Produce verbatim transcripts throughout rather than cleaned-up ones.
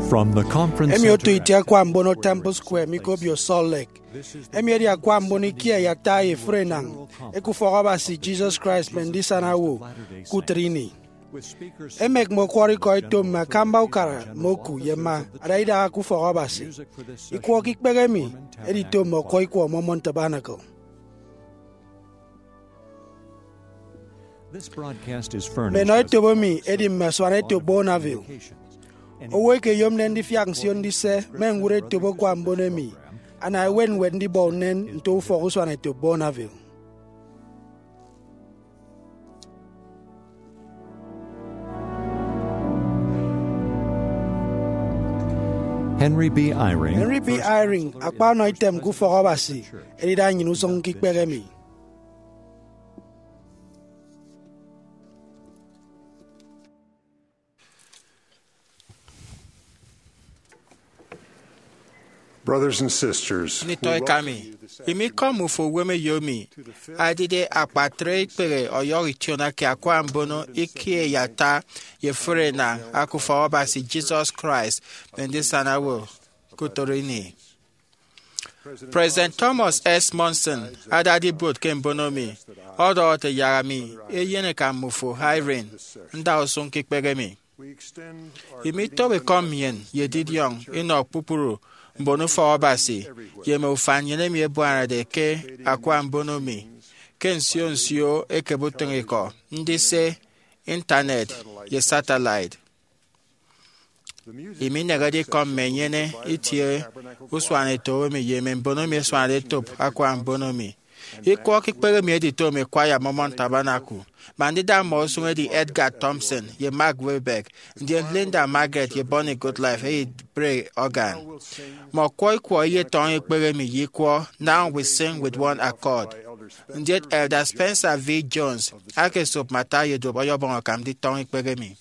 From the conference Emi otu center iti akwa mbono Temple Square mikobio Salt Lake. Emi edi akwa mboni kia ya taye frenang. Eku forabasi Jesus Christ mendisa na wo kutrini. Emek mokwari koi tom ma kamba ukara moku yema adaida aku forabasi. Ikwo kikpegemi edi tom mokoi kwa momon tabernacle. This broadcast is furnished Menoi tobomi edi maswane to Bonneville. Owe ke yom nen di fiang sion di se men wure tobo kwa mbonemi. Ana wen wen di bonen nto focus wane to Bonneville. Henry B. Eyring. Henry B. Eyring akpa no item gu forobasi. Edi da nyinu song kikpegemi. Brothers and sisters, Nitoy kami. Imi komu fo weme yomi. Adide akpatre pere oyori tiona ki akwa mbono ikie yata ye frena akufa obasi Jesus Christ bendisana wo kutorini. President Thomas S. Monson adadi boat ke mbono mi. Odo te yarami eyene kamufo Eyring nda osun kikpege mi. Imi towe komien ye didion ino pupuru mbono fa obasi ye me ufanyene mi ebuara de ke akwa mbono mi ke nsio nsio ekebutengiko ndị se internet ye satellite imi negadi kom menyene itie uswane to mi ye me mbono mi swane top akwa mbono mi ikwo kikpere mi edito mi kwaya momon tabernacle bandida mo sunwe di Edgar Thompson ye Mark Webeck ndi Linda Margaret ye Bonnie Goodlife ye pray organ mo kwoi kwoi ye ton ikpere mi yikwo now we sing with one accord ndi Elder Spencer V. Jones ake sop mata ye do boyo bon kam di ton ikpere mi.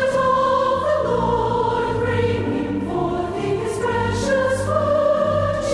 Precious food.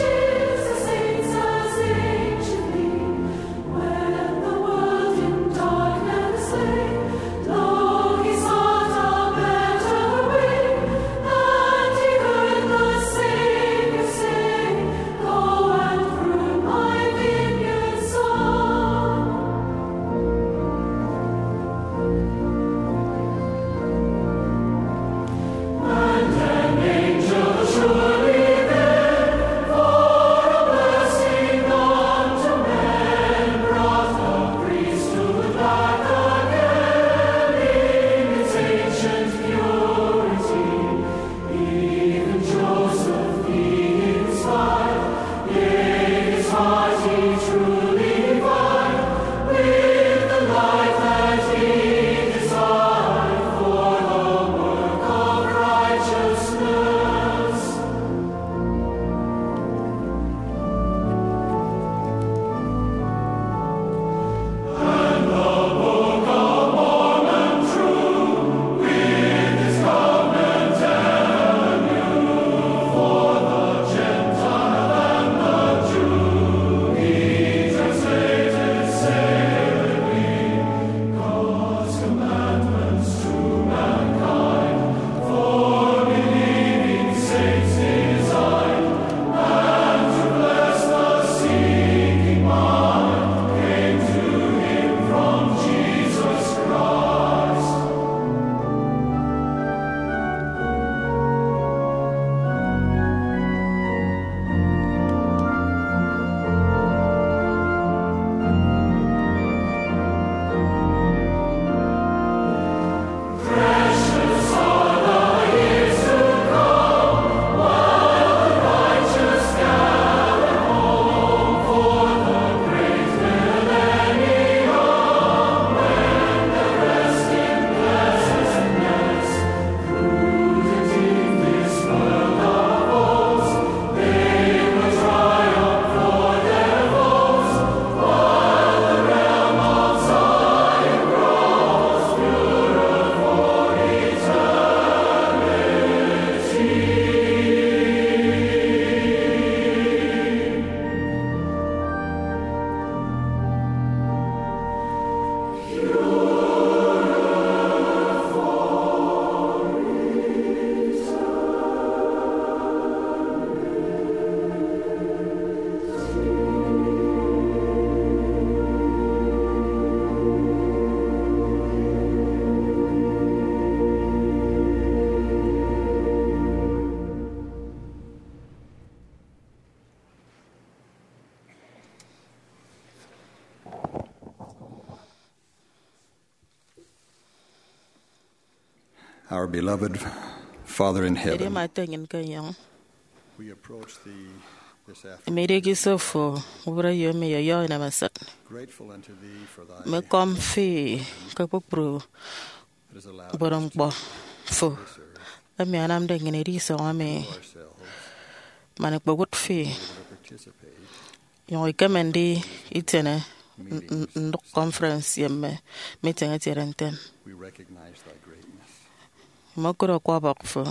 Our beloved Father in Ere heaven, matengin kanyang. we approach Thee this afternoon, Emere gisofo ubra yome yo yo na masat. grateful unto Thee for Thy Me kom fi kapupru that has allowed us borong bo fo. Ami anam de ngene ri so ame ourselves manek bogut fi to participate yo ikamendi itene ndok conference yemme meeting atirenten. we recognize Thy greatness, Makuro kwa bak fo.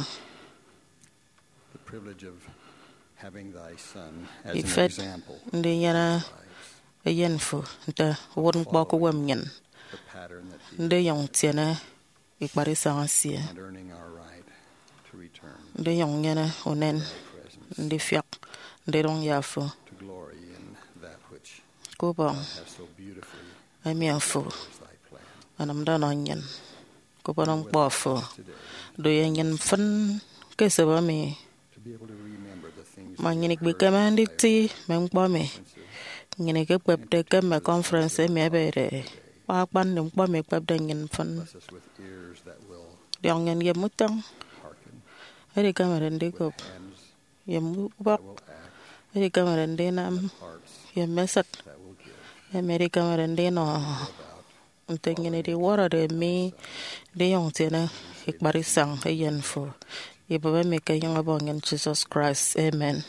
the privilege of having Thy Son as an Ifet example, ndi yana ayen fo nta won kwa ko wem nyen. the pattern that He Ndi yong tiene ikpari sangasie. and earning our right to return Ndi yong nyene onen to Thy presence, ndi fiak ndi rong yafo. to glory in that which Ko bang has so beautifully ami afo is Thy plan. anam da no nyen. Ko banong bofo Today, do yen fan ke se ba mi to be able to remember the things ma that ngene we be kamandi ti men kwa me ngene ke pep de ke me conference me bere pa pan nim kwa me pep de ngin fan bless us with ears that will dong ngene ye mutang hearken, ere kamera ndi ko hands ye mu bak that will act, ere kamera ndi nam hearts ye mesat that will give. ere kamera ndi no ngene di wara de mi de yong tene ikbari sang yen fo ye baba me ke yang abong in Jesus Christ, amen.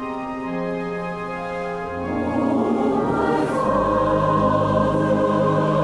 Father,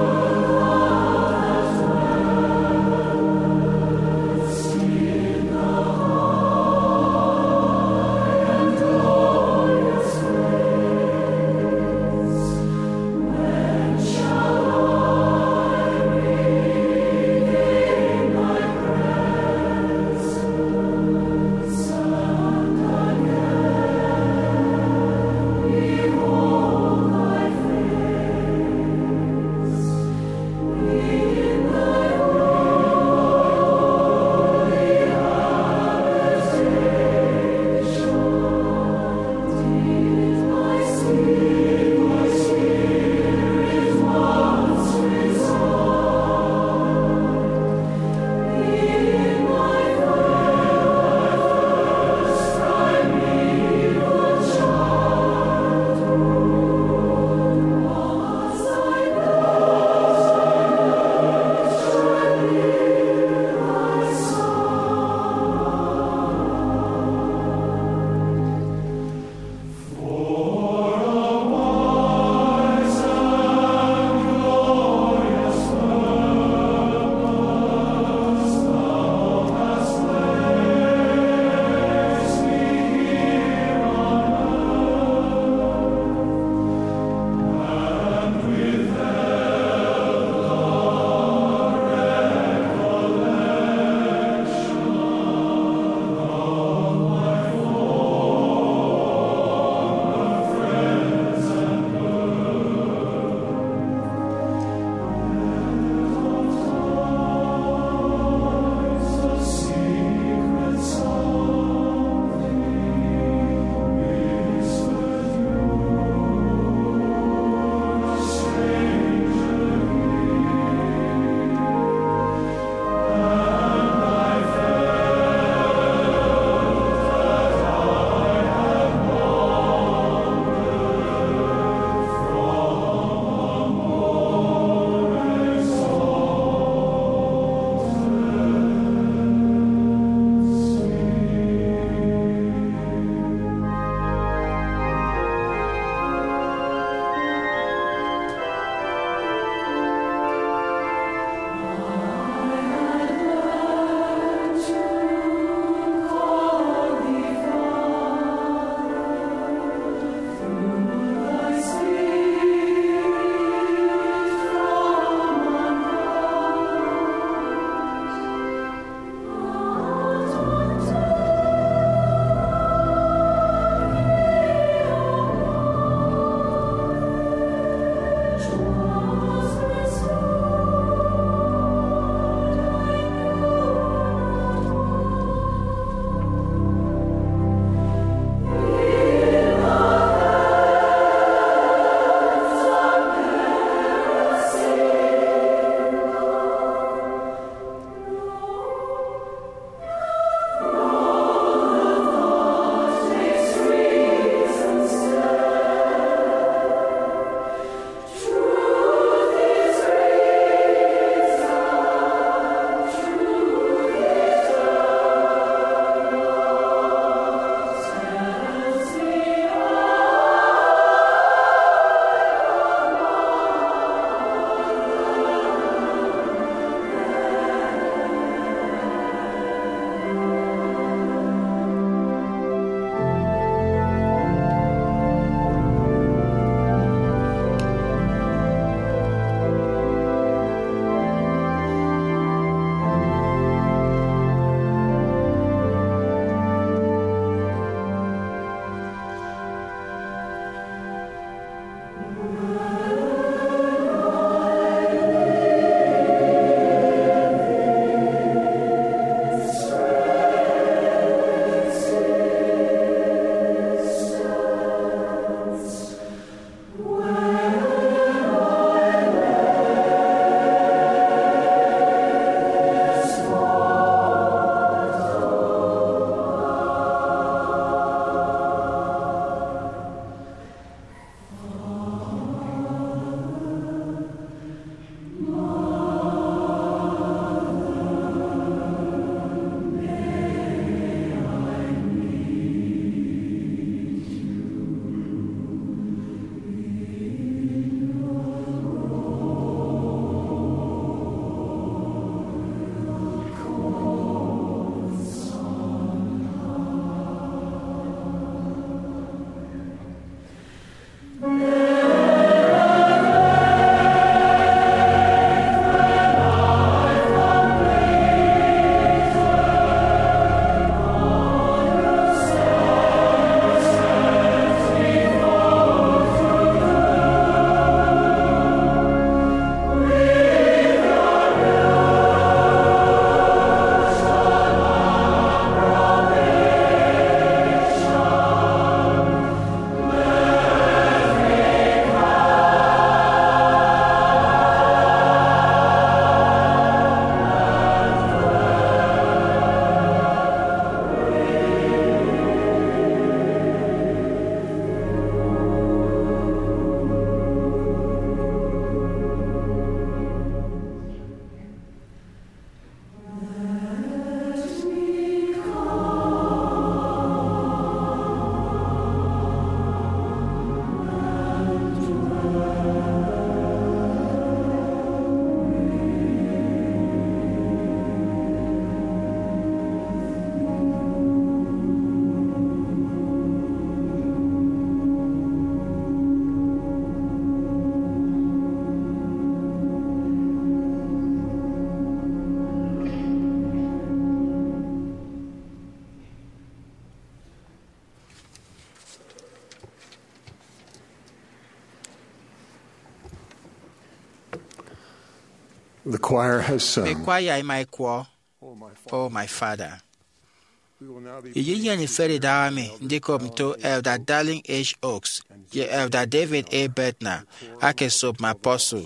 The choir has sung. Mekwaya imaikwo, oh my Father. Iyi ni feri dami ndikom to Elder Darling H. Oaks, ye Elder David A. Bednar, ake sob ma apostle.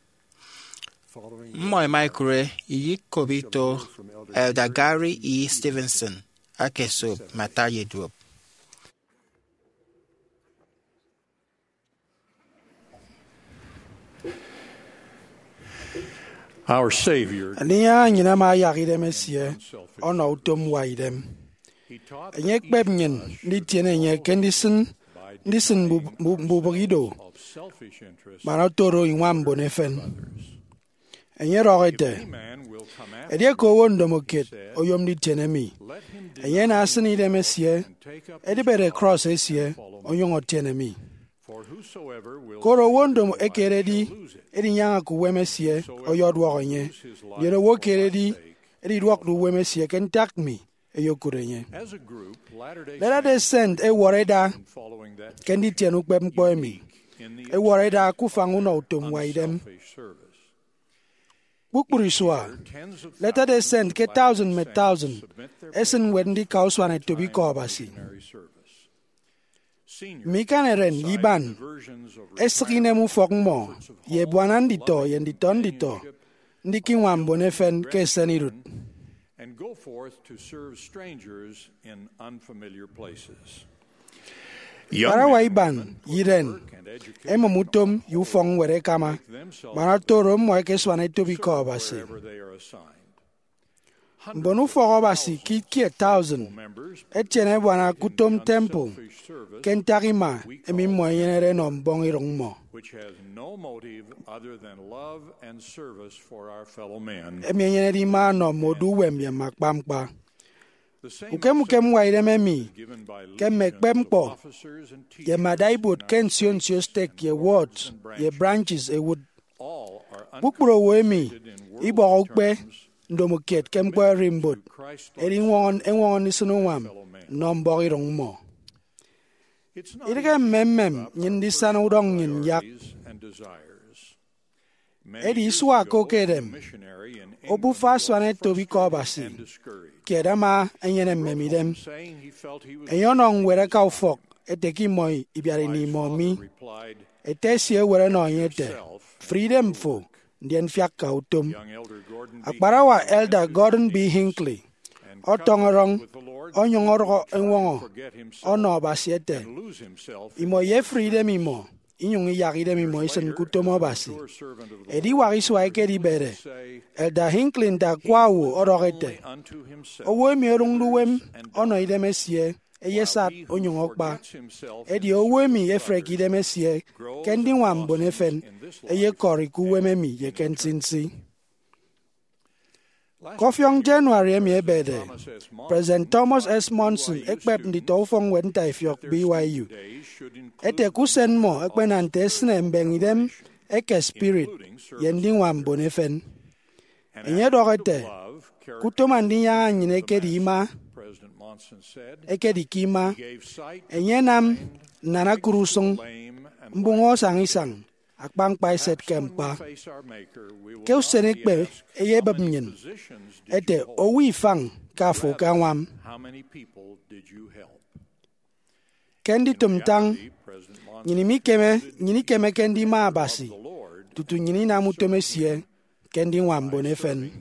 Moi maikure iyi kobito Elder Gary E. Stevenson, ake sob ma taye drop. Our Savior, Ania nyina ma yagi dem esie ona utom wa idem. Enye kpeb nyen ndi tiene nye kendisen ndisen bubugido. Mana toro inwam bonefen. Enye rogete. Edie ko wondo moket oyom ndi tiene mi. Enye na asini dem esie edi bere cross esie oyongo tiene mi. Koro wondo mo ekeredi edi nyanga ku wemesie oyodwo onye. Yere wo keredi edi dwok du wemesie kentak mi eyokurenye. Let us descend e woreda kendi tienu kpem kpoemi. E woreda kufangu na utom wa idem. Bukburiswa. Let us descend ke thousand me thousand. Esen wendi kauswane tobi kobasi. Mikaneren yiban esrine mu fogmo ye bwanandito yenditondito ndikinwam bonefen kesenirut and go forth to serve strangers in unfamiliar places. Parawa iban yiren emo mutom yufong were kama manatoro mo keswane tobi ko basi Mbonu fogobasi ki ki a thousand etchene bwana kutom temple kentarima emi moyenere no mbongirongmo which has no motive other than love and service for our fellow men. Emi yeneri ma no modu wemye makpampa Ukem ukem wa ire memi kem mekpempo ye madaibot ken sion siostek ye words ye branches e wood Bukburo wemi ibo okpe ndomuket kem kwa rimbot eri won enwon isunwam nombogirongmo Irga memmem nyindi sana udong nyin yak Edi iswa kokedem Obu faswane tobi kobasi Kedama enyene memidem Enyonong were kaufok eteki moi ibiari ni momi Etesie were no yete Freedom fo ndien fiaka utum Akbarawa Elder Gordon B. Hinckley Otongorong Onyongoro enwongo Ono basiete Imo ye freedom imo Inyongi yagide mimo isen kutomo basi Edi wariswa eke di bere Elder Hinckley da kwawu orogete Owe mi orungluwem Ono idemesie Eyesat onyongokba Edi owe mi efrek idemesie Kendi wambonefen Eye kori kuweme mi ye kensinsi Kofiong January mi ebede. President Thomas S. Monson ekpep ndi tofong wenta ifiok B Y U. Ete kusen mo ekpenante sne mbengidem eke spirit yending wam bonefen. Enye dorete kutomandi ya nyine kedi ima eke di kima enye nam nana kurusong mbungo sangisang akbang pai set kempa keu senek be eye babnyen ete owi fang kafu kanwam kendi tumtang nyini mi keme nyini keme kendi ma basi tutu nyini na mutomesie kendi wambo nefen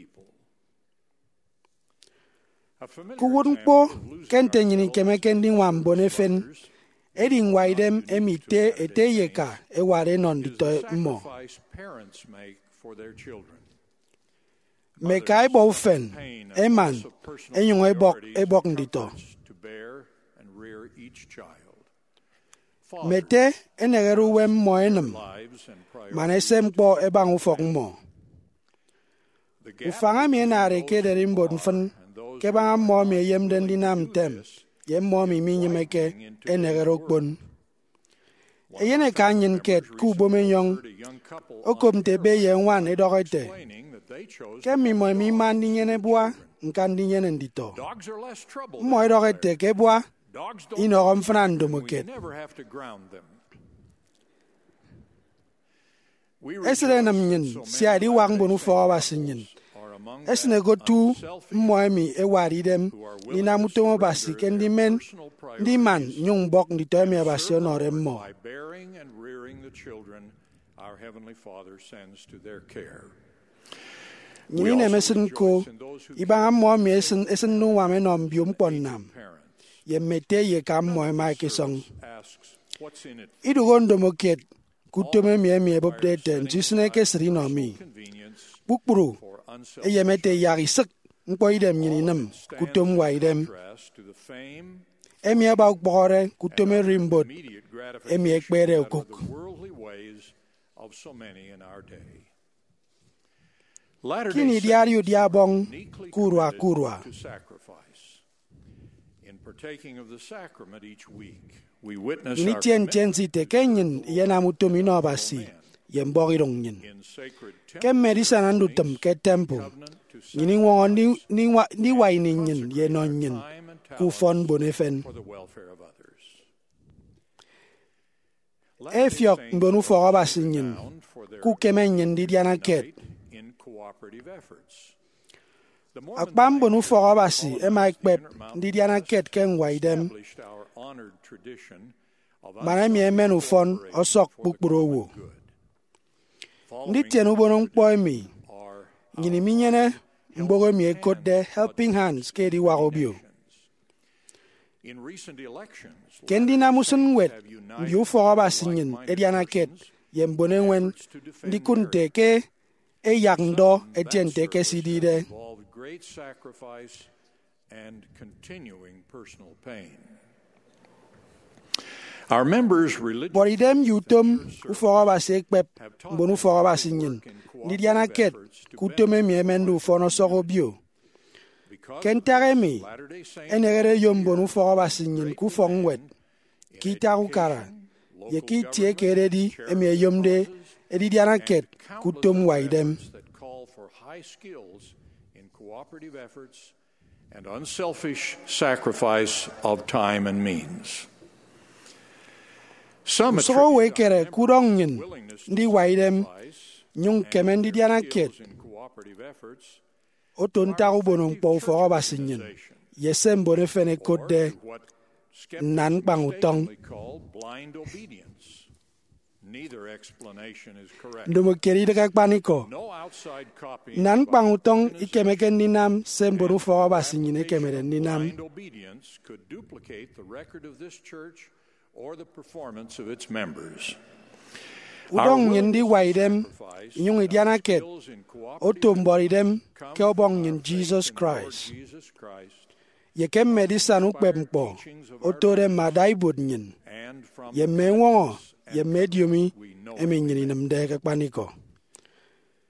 kuwunpo kente nyini keme kendi wambo nefen eding waidem emite ete yeka eware non dito mo mekai bo fen eman enyong ebok ebok dito mete enegeru wem moenem manesem po ebang ufok mo ufanga mi enare ke derim bon fen ke bang mo mi yem den dinam tem yem mo mi mi nyemeke enegero bon eyene kanyin ket ku bomenyong okom te be yen wan edogote ke mi mo mi man dinyene bua nkan dinyene ndito mo edogote ke bua ino omfnando moket esere nam nyin si adi wang bonu fo wasinyin esne go tu moemi ewari dem ni na mutomo basi kendi men di man nyung bok ndi teme basi onore mo ni ne mesen ko ibang mo mi esen esen nu wa menom bium ponnam ye mete ye kam mo ma ke song idu gondo moket kutome mi mi ebopdeten jisne ke sri no mi bukpuru eyemete yari sek mpoidem yininam kutom waidem emi aba ukbore kutome rimbot emi ekpere okuk kini diario diabong kurwa kurwa ini tien tien si te kenyin yena mutomi no basi yembori rongin kem medicine andu tem ke tempo ni won ni ni wa ni wai ni nyin ye non nyin ku fon bonefen efiok mbonu fo basi nyin ku kemen nyin di diana ket akbam bonu fo basi e ma ekpep di diana ket ken waidem mana mi emenu fon osok bukpuro wo ndi tienu bonon poimi nyini minyene mbogo mi ekode helping hands kedi warobio kendi na musun wet biu fo ba sinyin ediana ket yembonenwen ndi kunte ke e yakndo etiente ke sidide Our members religious boridem yutom ufo ba sekpep mbonu fo ba sinyin ndi diana ket kutome mi emendu fo no sorobio kentaremi enegere yombonu fo ba sinyin ku fongwet kitaru kara ye kitie keredi emi yomde edi diana ket kutom waidem and unselfish sacrifice of time and means. Some so we kere kurong nyin ndi waidem nyung kemen di diana ket oton taru bonong po fo ba sinyin yesem bone fene kode nan pangutong ndomo keri de kakpaniko nan pangutong ikemeken ninam sembonu fo ba sinyin ikemeren ninam or the performance of its members. Udong nyin di waidem nyung idiana ket otombori dem ke obong nyin Jesus Christ ye kem medisan ukpempo otore madai bud nyin ye menwo ye mediomi emi nyin nam de ka paniko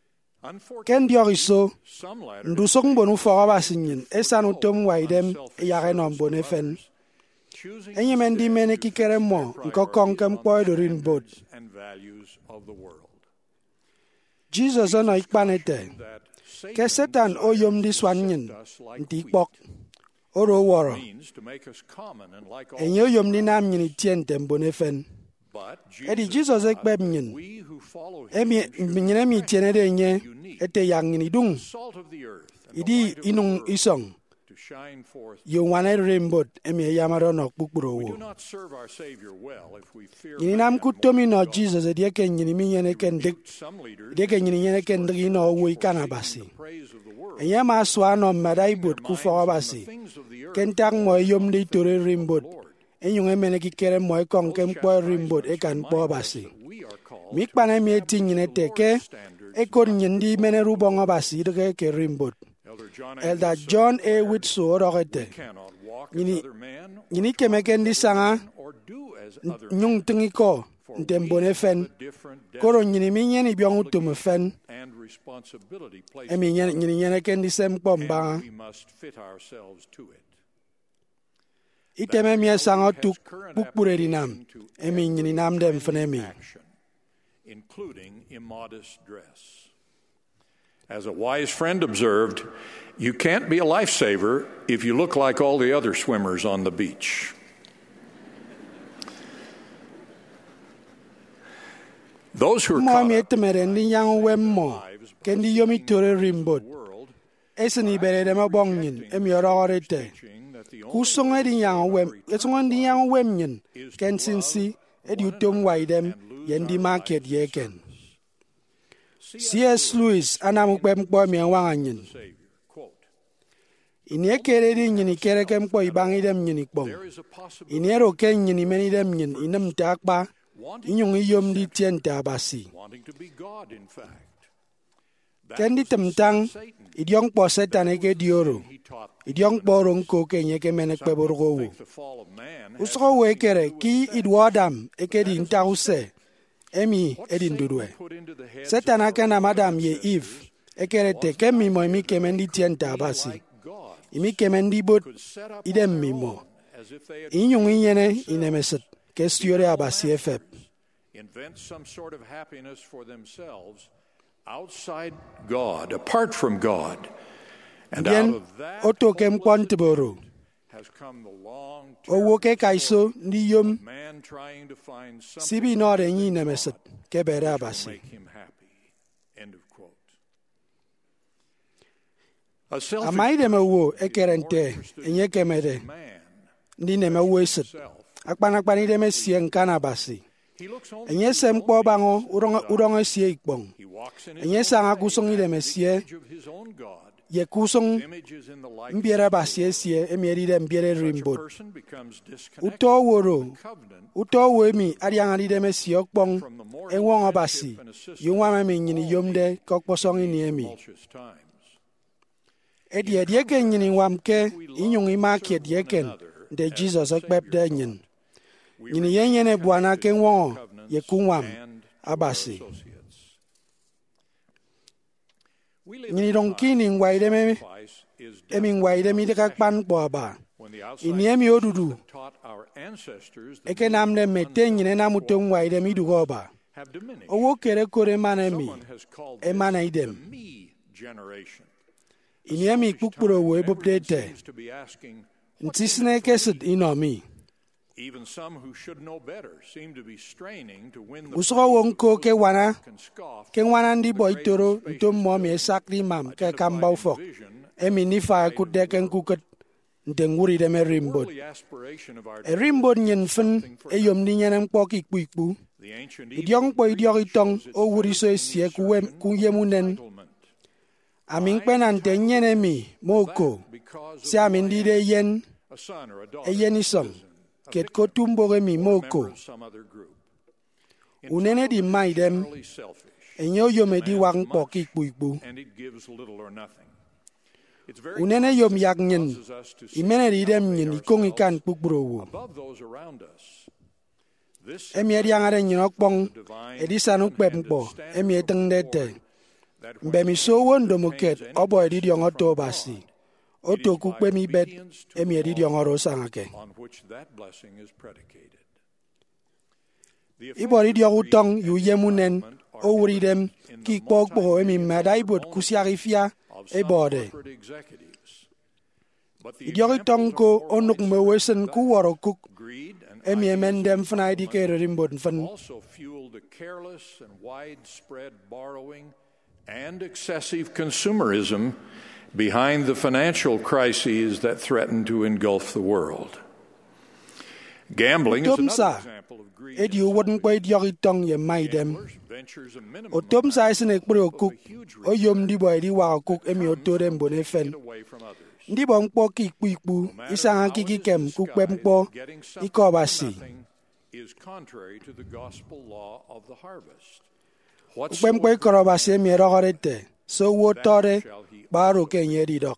ken diok iso Some latter ndu sok mbonu foro basinyin esan utom waidem yare no mbone fen choosing enye mendi mene kikere mo nkokong kem poy dorin bot and values of the world. Jesus ono ikpanete That ke Satan oyom di swanyin us like nti pok oro woro means to make us common and like all, enye oyom di nam nyin tien mbone fen but edi Jesus Jesus ekpeb nyin we who follow him emi nyine mi tiene de nye ete yang nyin idung salt of the earth and the idi light of the inung world isong to shine forth. yo wane rimbot emi yamaro no kpukpuro We do wo not serve our Savior well if we fear nyini man nam more kutomi than no God. Jesus edi ke nyini mi yene ken dik Some leaders edi ke nyini yene ken dik no wo ikana basi praise of the world enye ma swa no madai bot ku fo basi things of the earth ken tak mo yom di tore rimbot enyung emene ki kere mo kong kem po rimbot e kan po basi we are called mi kpane mi eti nyine teke e kor nyindi mene rubongo basi de ke rimbot Elder John Elder John A. Whitso orogete cannot walk as Nyini- other men nyini keme ken di sanga or do as other nyung tingi ko ntembone fen different koro nyini mi nyeni biong utume fen and responsibility placed emi nyene nyini nyene ken di sem pomba we must fit ourselves to it. iteme mi sanga tuk pukpure di nam emi nyini nam dem fenemi Action, including immodest dress. As a wise friend observed, you can't be a lifesaver if you look like all the other swimmers on the beach. Those who are mo caught mi up etemere ndi yang wem mo ken di yomi tore rimbot in the world, eseni bere de ma bong nyin emi orogorete teaching that the only kusong edi yang wem esong di yang wem nyin ken sinsi edi utom waidem yendi market yeken C S Lewis anam kwem kpo mi wanga nyin Savior, quote, ini ekere di nyini kere kem kpo ibang idem nyini kpong there is a possibility ini ero ken nyini meni dem nyin inem takpa wanting, inyong iyom di tien tabasi wanting to be God, in fact. That ken di was the temtang Satan. idiong po setan eke dioro He taught idiong po rong ko kenye ke menek pe borgo think the fall of man has usoko we kere ki idwadam eke di ntause emi edin dudwe put into the heads setan akana madam ye eve ekere te kemi mo imi kemendi tien tabasi of God imi kemendi bot could set up idem on their mimo own as if they had inyong inyene inemeset ke stiore abasi efep invent some sort of happiness for themselves outside God, apart from God. And out yen of that oto kem kwantiboro has come the long owo ke kaiso ndi yom man trying to find something sibi no re nyi nemeset ke bere to abasi make him happy. End of quote. A selfish amai de mewo ekerente enye kemede man ndi ne mewo eset self. akpana kpani de mesie nkana basi He looks only enye sem kpo bango urong urong esie ikpong he walks in his enye own sanga way kusong ide after the mesie image of his own God. ye kusong Images in the likeness mbiere of the basi Lord. esie emieri de mbiere Such a rimbot person becomes disconnected uto woro from the covenant uto wo emi adianga di de mesie okpong from the mortal enwongo friendship basi and assistance yungwa me nyini yomde kokposong ini emi tumultuous times. edi edi ke nyini wamke inyung ima ke dieken de Jesus ekpep de nyin We nyini yenyene bwana ke nwo covenants ye kunwam and abasi associates. We live nyini in a dong time kini ngwaide me sacrifice is emi ngwaide mi de kakpan po aba when the outside ini emi odudu taught our ancestors the eke nam de mete nyine na muto ngwaide mi dugo oba have diminished. owo kere kore mana mi Someone has called e mana this the idem me generation. ini emi kpukpuro wo Everyone ebobdete seems to be asking, ntisine kesit inomi even some who should know better seem to be straining to win the usogo wo nko ke wana and scoff ke wana ndi boy toro ntom mo mi sakri mam ke kamba ufok vision. emi ni fa kude ken kuket ndenguri de me rimbot The aspiration of our e rimbot nyen fen e yom ni nyen mpo ki kpu the ancient idiong po idiong itong o wuri so esie kuwem kuyemunen entitlement amin penan te nyene mi moko because si amin di de yen a son or a e daughter yen isong ket ko tumbo ge mi member moko of some other group. unene di mai dem Generally selfish, enyo yome di wang po ki kpu and it gives little or nothing. It's very unene yom yak nyen causes us to see imene di dem nyen ikong ikan kpukpuro wo above those around us. This emi edi angare nyen okpong edi sanu kpep mpo emi eteng dete mgbe mi so wondo muket obo edidi ongoto basi oto kukpe mi bet emi edidi ongoro sangake ibo edidi ogutong yu yemunen o wuridem ki kpokpo emi madaibot kusiarifia ebode idiogi tong ko onuk mewesen ku woro kuk emi emendem fnai di kere rimbot fan also fueled the careless and widespread borrowing and excessive consumerism behind the financial crises that threaten to engulf the world. Gambling is another example of greed. edi wodn ko idiogi tong ye maidem Ventures a minimum otom sa isne kpro kuk oyom di boy di wa kuk emi otorem bonefen away from others. ndị bụ mkpọ ka ikpu ikpu isa akiki kem kukpe mkpọ ike ọbasi is contrary to the gospel law of the harvest. ukpe mkpọ ikọrọ ọbasi emiere ọghọrịte so wo tọrị gbaro kenye ridok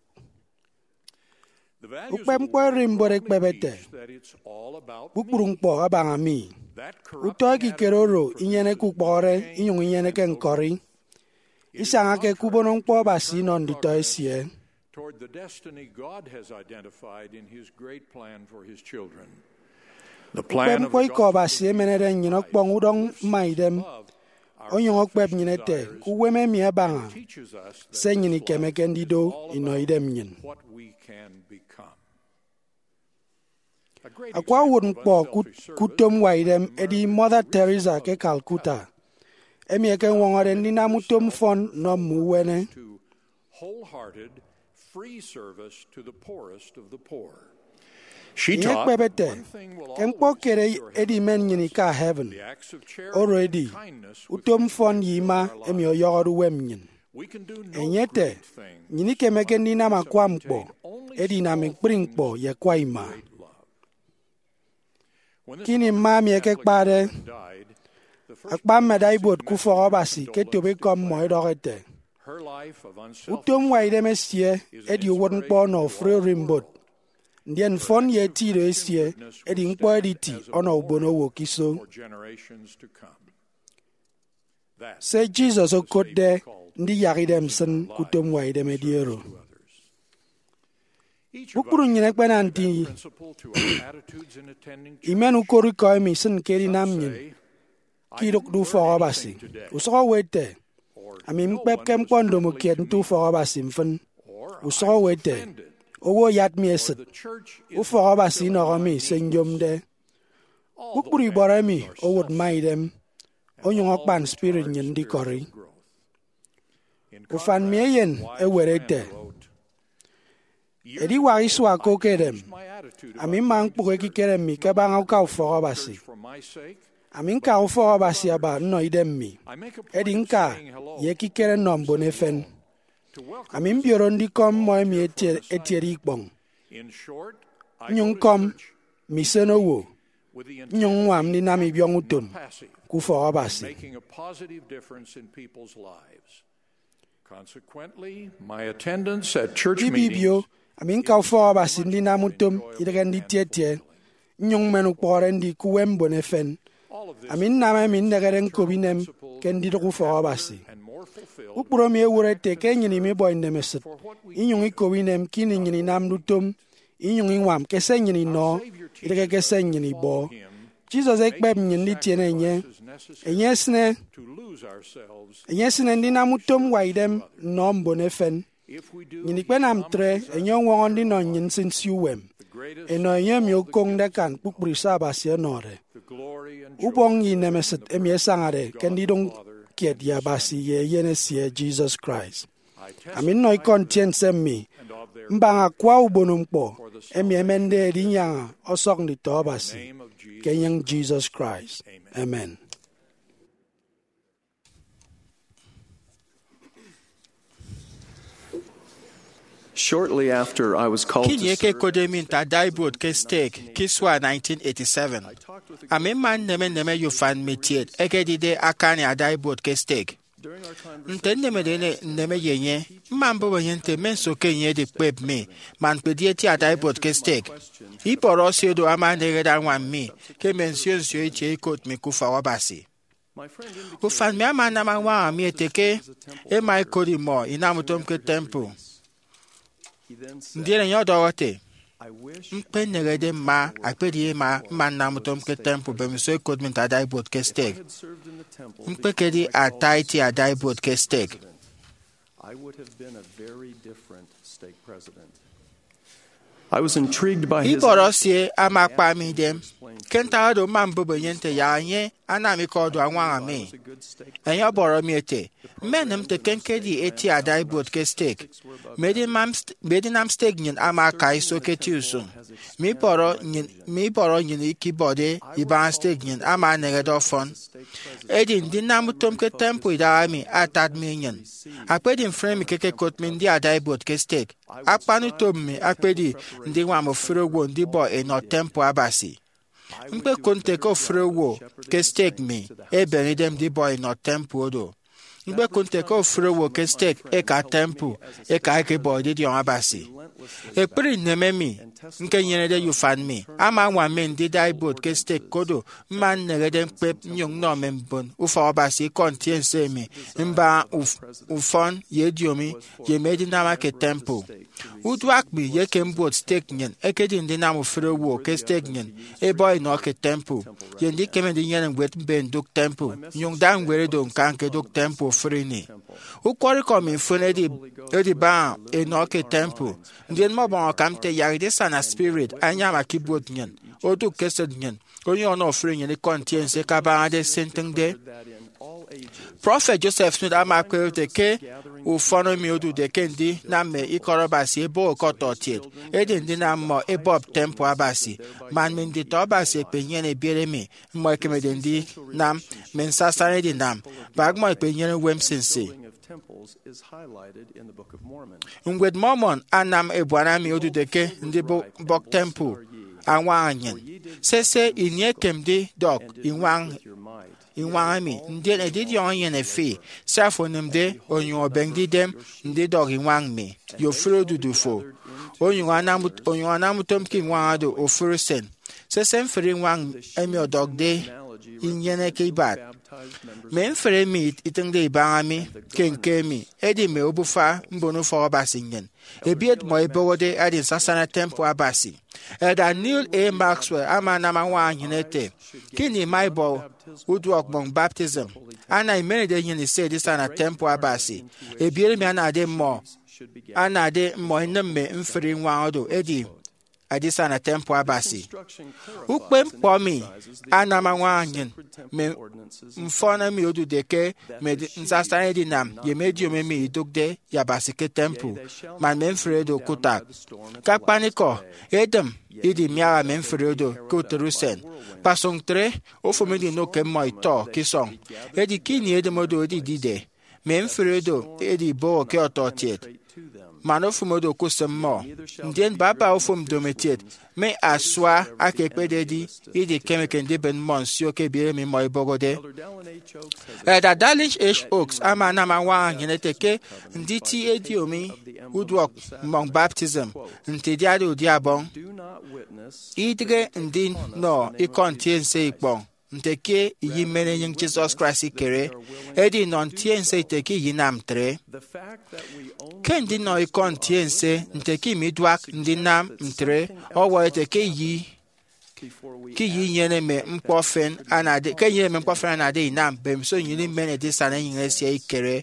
ukpe mkpọ ri mbore kpebete kpukpuru mkpọ abanga mi ụtọ ikikere oro inyene kukpọre inyung inyene ke nkọrị isa ake kubono mkpọ ọbasi nọ ndịtọ esie toward the destiny God has identified in his great plan for his children. The plan of ukpe the mkpọ ike ọbasi emenere nyina kpọng udong maidem onyong okpep nyinete kuweme mi abanga teaches us se nyini kemeke ndido ino idem nyin what we can become. A great akwa wud mkpọ example of selfish kutom waidem edi Mother Teresa ke Calcutta emi eke wongore ndi namutom fon no muwene to wholehearted free service to the poorest of the poor. She Nye taught kpebete one thing will ke mkpọ always kere secure edi men nyini ka heaven the acts of charity already and kindness with utom which fon we yima live our emi lives. oyogoru wem nyin We can do no enyete great thing nyini kemeke ndi na makwa mkpọ edi na mikpri mkpọ ye kwa ima great love. When this kini mami eke kpare died, the first akpa meda ibot kufo obasi ke tobe kom mo idogete her life of unselfish utom waidem esie edi wod mkpọ no free rimbot ndien fon ye tiro esie edi mkpọ editi ono ubono wokiso for generations to come. That se Jesus okode ndi yaridem sen kutom waidem ediero each of bukuru us nyine kpena nti principle to our attitudes in attending church. imenu koru ko mi sen keri nam nyin Say, I kirok didn't du learn fo obasi anything today, uso wete or ami no mkpep one kem was kondo mo friendly kiet to ntu me, fo obasi mfen or I uso was wete offended, owo yat mi or eset the church is ufo not obasi filling no my mi needs. sen jomde All bukuru the ibore families mi are owod suffering, maidem and onyong all okpan retard spirit nyin di kori spiritual growth. In ufan contrast, mieyen wise ewerete man wrote, "Years edi ago, wa iswa I ko kerem changed my attitude ami about mang going to puke ki church. kerem mi ke bang ka ufo obasi Church for my sake, ami ka ufo obasi aba no idem mi I make a point edi of nka saying hello ye ki kere nom bonefen to welcome ami visitors. mbioro ndi kom mo mi etie etieri ikpong In short, I nyung go to kom church mi seno wo with the intent nyung wam ni nami biong of utum passive, kufo obasi making a positive difference in people's lives. Consequently, my attendance at church bibibio meetings ami nka ufo obasi ndi namutum idege ndi tietie nyung menu kpore ndi kuwem bonefen all of this ami nname mi ndegere nkobinem ke ndi kufo obasi and more fulfilled ukpuro mi ewurete ke nyini mi boy nemesit inyung ikobinem kini nyini nam lutum inyung inwam kese nyini no idege kese nyini bo him Jesus ekpem nyin li tiene nye is necessary enye sne to lose ourselves enye sne ndi namutum waidem nom bonefen if we do nyini kpe nam tre enye wongon ndi no nyin sin siwem the greatest eno enye mi okong de kan pukpuri saba sie nore the glory and joy ubong yi nemesit emi esangare kendi dong kiet ya basi ye yene sie Jesus Christ I testify amin no ikon semmi and of their mbanga kwa ubono mkpo emi emende di nyanga osok ndi to basi name of Jesus. kenyang Jesus Christ amen. Shortly after I was called Kinye to ke serve, kode min ta daibot ke steak kiswa nineteen eighty-seven. Ame man neme neme yu fan metiet eke dide akane a daibot ke steak. during our time Nte neme dene neme yenye mambo yente men so ke nye de kweb me man pedie ti a daibot ke steak. Iporo siedo ama nere dan wan me ke mensyon syo iche ikot me kufa wabasi. ufan mi ama na mawa mi eteke e mai kodi mo inamutom ke temple ndire nyo dogote mpe negede ma akpedi ma ma namutom ke temple bemso kodmin tadai bot ke steg mpe kedi ataiti adai bot ke steg I would have been a very different stake president. I was intrigued by his iborosie amakpa mi dem kenta do mambo benyente ya nye ana mi ko do anwa ami enyo boro mi ete menem te kenkedi eti adai bot ke stake medi mam medi nam stake nyin amaka iso ketiuso mi boro nyin mi boro nyin keyboard iban stake nyin ama negedo fon edi ndi namutom ke tempo ida mi atat mi nyin akpedi frame keke kot mi ndi adai bot ke stake akpanu tom mi akpedi ndi wa mo frogwo ndi bo e no tempo abasi mpe konte ko frogwo ke stake mi e benidem di bo e no tempo do mpe konte ko frogwo ke stake e ka tempo e ka ke bo di di abasi e pri nememi nke nyere de yufan mi ama wa men di dai bot ke stake kodo man negede pep nyong no membon ufa abasi kontien se mi mba ufon ye diomi ye medi na ma ke tempo udwak bi ye kem bot stake nyen ekedi ndi na mo frogwo ke stake nyen e boy no ke tempo ye ndi kemen di nyen ngwet ben dok tempo nyong dan were do kan ke dok tempo freni u kwori kom infone di edi ba e no ke tempo ndi mo bon kam te yari de sana spirit anya ma keyboard nyen o do kesed nyen onye ono freni ni kontien se ka ba de senteng de Prophet Joseph Smith amakwe te ke ufono mi odu de kendi na me ikorobasi ebo okototiet edi ndi na mo ebob tempo abasi man min di to abasi penyene biere mi mo ekemede ndi nam men sasane di nam bag mo penyene wemsense ngwed Mormon anam ebwana mi odu de ke ndi bok tempo anwa anyen sese inye kemdi dok inwang inwami ndi edidi yon yen efe safo nimde onyo obengdi dem ndi dog inwang me yo fro dudufo onyo anam onyo anam tomki nwado ofro sen se sen fere nwang emi odog de inyene ke bat men fere mi itengde ibangami kenkemi edi me obufa mbono fo abasingen ebiet mo ebode adi sasana tempo abasi Eda Neil A. Maxwell ama na mawa nyinete kini maibo udwok mong baptism ana imene de nyini se di sana tempo abasi ebiere mi ana ade mo ana ade mo inemme mfiri nwa odo edi adisa na tempo abasi ukpe mpomi ana mawa nyin me mfona mi odu deke me nsasane di nam ye medio me mi idugde ya basike tempo man me mfiri do kutak kakpaniko edem idi miara me mfiri do kuterusen pasong tre ofo di no ke mo ito kisong edi kini edem odo edi dide me mfiri do edi bo ke ototiet manofumodo kusemmo ndien baba ofum dometiet me aswa akepededi idi kemekende ben monsio ke bie mi moy bogode eda Dalish H Oaks ama na mawa nyeneteke nditi ediomi udwok mong baptism ntediade odiabon idre ndin no ikontiense ikpon nteke yi mene yin Jesus Christ kere edi non tiense teke yinam tre kendi no ikon tiense nteke midwak ndinam mtre owo teke yi ki yi nyene me mpofen anade ke yene me mpofen anade inam bem so yini mene de sana yin esia kere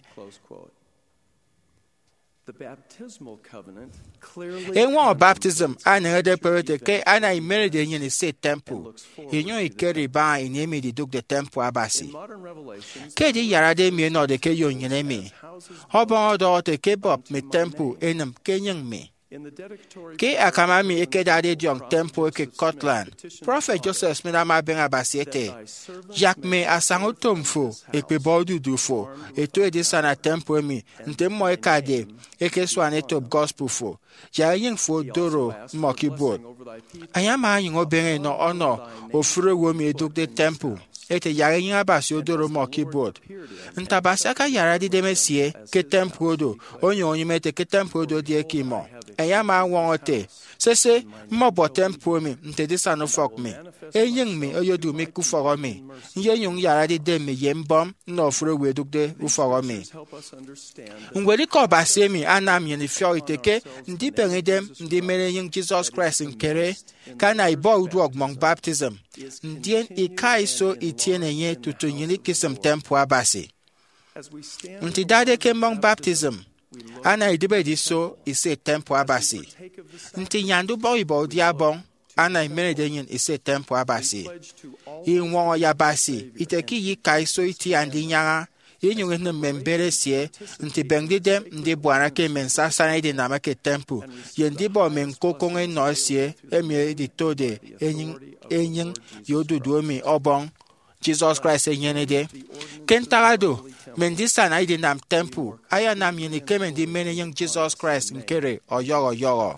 enwa baptism ana de perete ke ana imere de yin se temple inyo ikeri ba inemi di duk de temple abasi ke di yara de mi no de ke yo yin mi hobo do te ke bob me temple enam ke yin mi ke akamami eke dade diong tempo ke Scotland Prophet Joseph Smith ama ben abasiete jak me asango tomfo ekpe bodu dufo eto edi sana tempo mi ntemo ekade eke swane top gospel fo ya yin fo doro moki board ayama yin obere no ono ofuro wo mi eduk de tempo ete yare yin abasi odoro moki board ntabasi aka yara di demesie ke tempo do onyo onyo mete ke tempo do die kimo enya ma wongote sese mo botem po mi nte di sanu fok mi eyin mi oyodu mi ku foro mi nye yung yara di de mi yembom no fro wedukde u foro mi ngweli ko base mi anam yen fio iteke ndi pengedem ndi mere yung Jesus Christ nkere kana ibo udwog mong baptism ndien ikai so itiene ye tutu nyini kisem tempo abase nti dade ke mong baptism ana idibe di so ise tempo abasi nti nyandu bo ibo dia bon ana imere de yin ise tempo abasi i won ya basi iteki yi kai so iti andi nyanga yenyu ne membere sie nti bengdi dem ndi bwana ke mensa sana ide na make tempo yendi bo men kokon no sie emi di tode enyin enyin yodudu mi obon Jesus Christ enyene de kentarado mendisa na ide nam temple aya nam yene kemendi mene yang Jesus Christ nkere oyoro yoro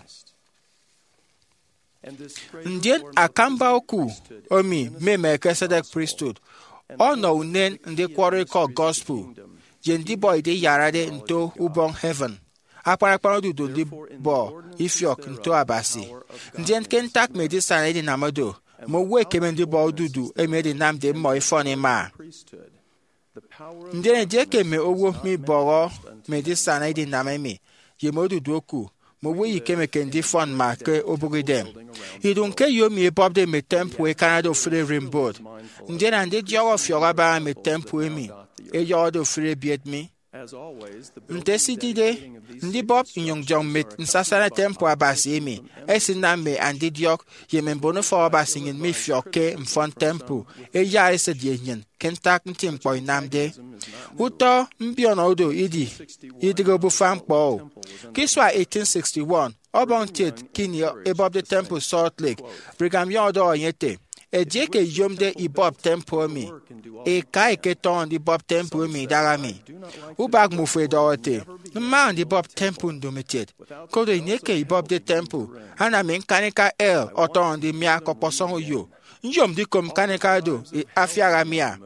ndien akamba oku omi meme Melchizedek priesthood ono unen ndi kwore ko gospel yendi boy de yarade nto ubon heaven apara para dudu ndi bo ifiok nto abasi ndien kentak medisa na ide namado mo we kemendi bo dudu emedi nam de mo ifone ma ndene jeke me owo mi boro me di sana idi na me ye modu doku mo we yi keme kendi fon ma ke obugidem idun ke yo mi bob de me tempo e Canada free rainbow ndene ande jowo fiora ba me tempo e mi e yo do free biet mi ntesidide ndi bob nyong jong met nsasana tempo abasi mi esina me andi diok ye me bono fo abasi ngin mi fioke mfon tempo e ya ese dienyen kentak ntim poi namde uto mbion odo idi idigo bu fampo kiswa eighteen sixty-one obon tet kini e bob the temple Salt Lake Brigham Young odo yete e jeke yomde i bob tempo mi e kai ke ton di bob tempo mi dara mi u bag mu fe dote ma di bob tempo ndometet ko do neke i bob de tempo ana men kanika el oton di mia ko poson yo njom di kom kanika do e afiara mia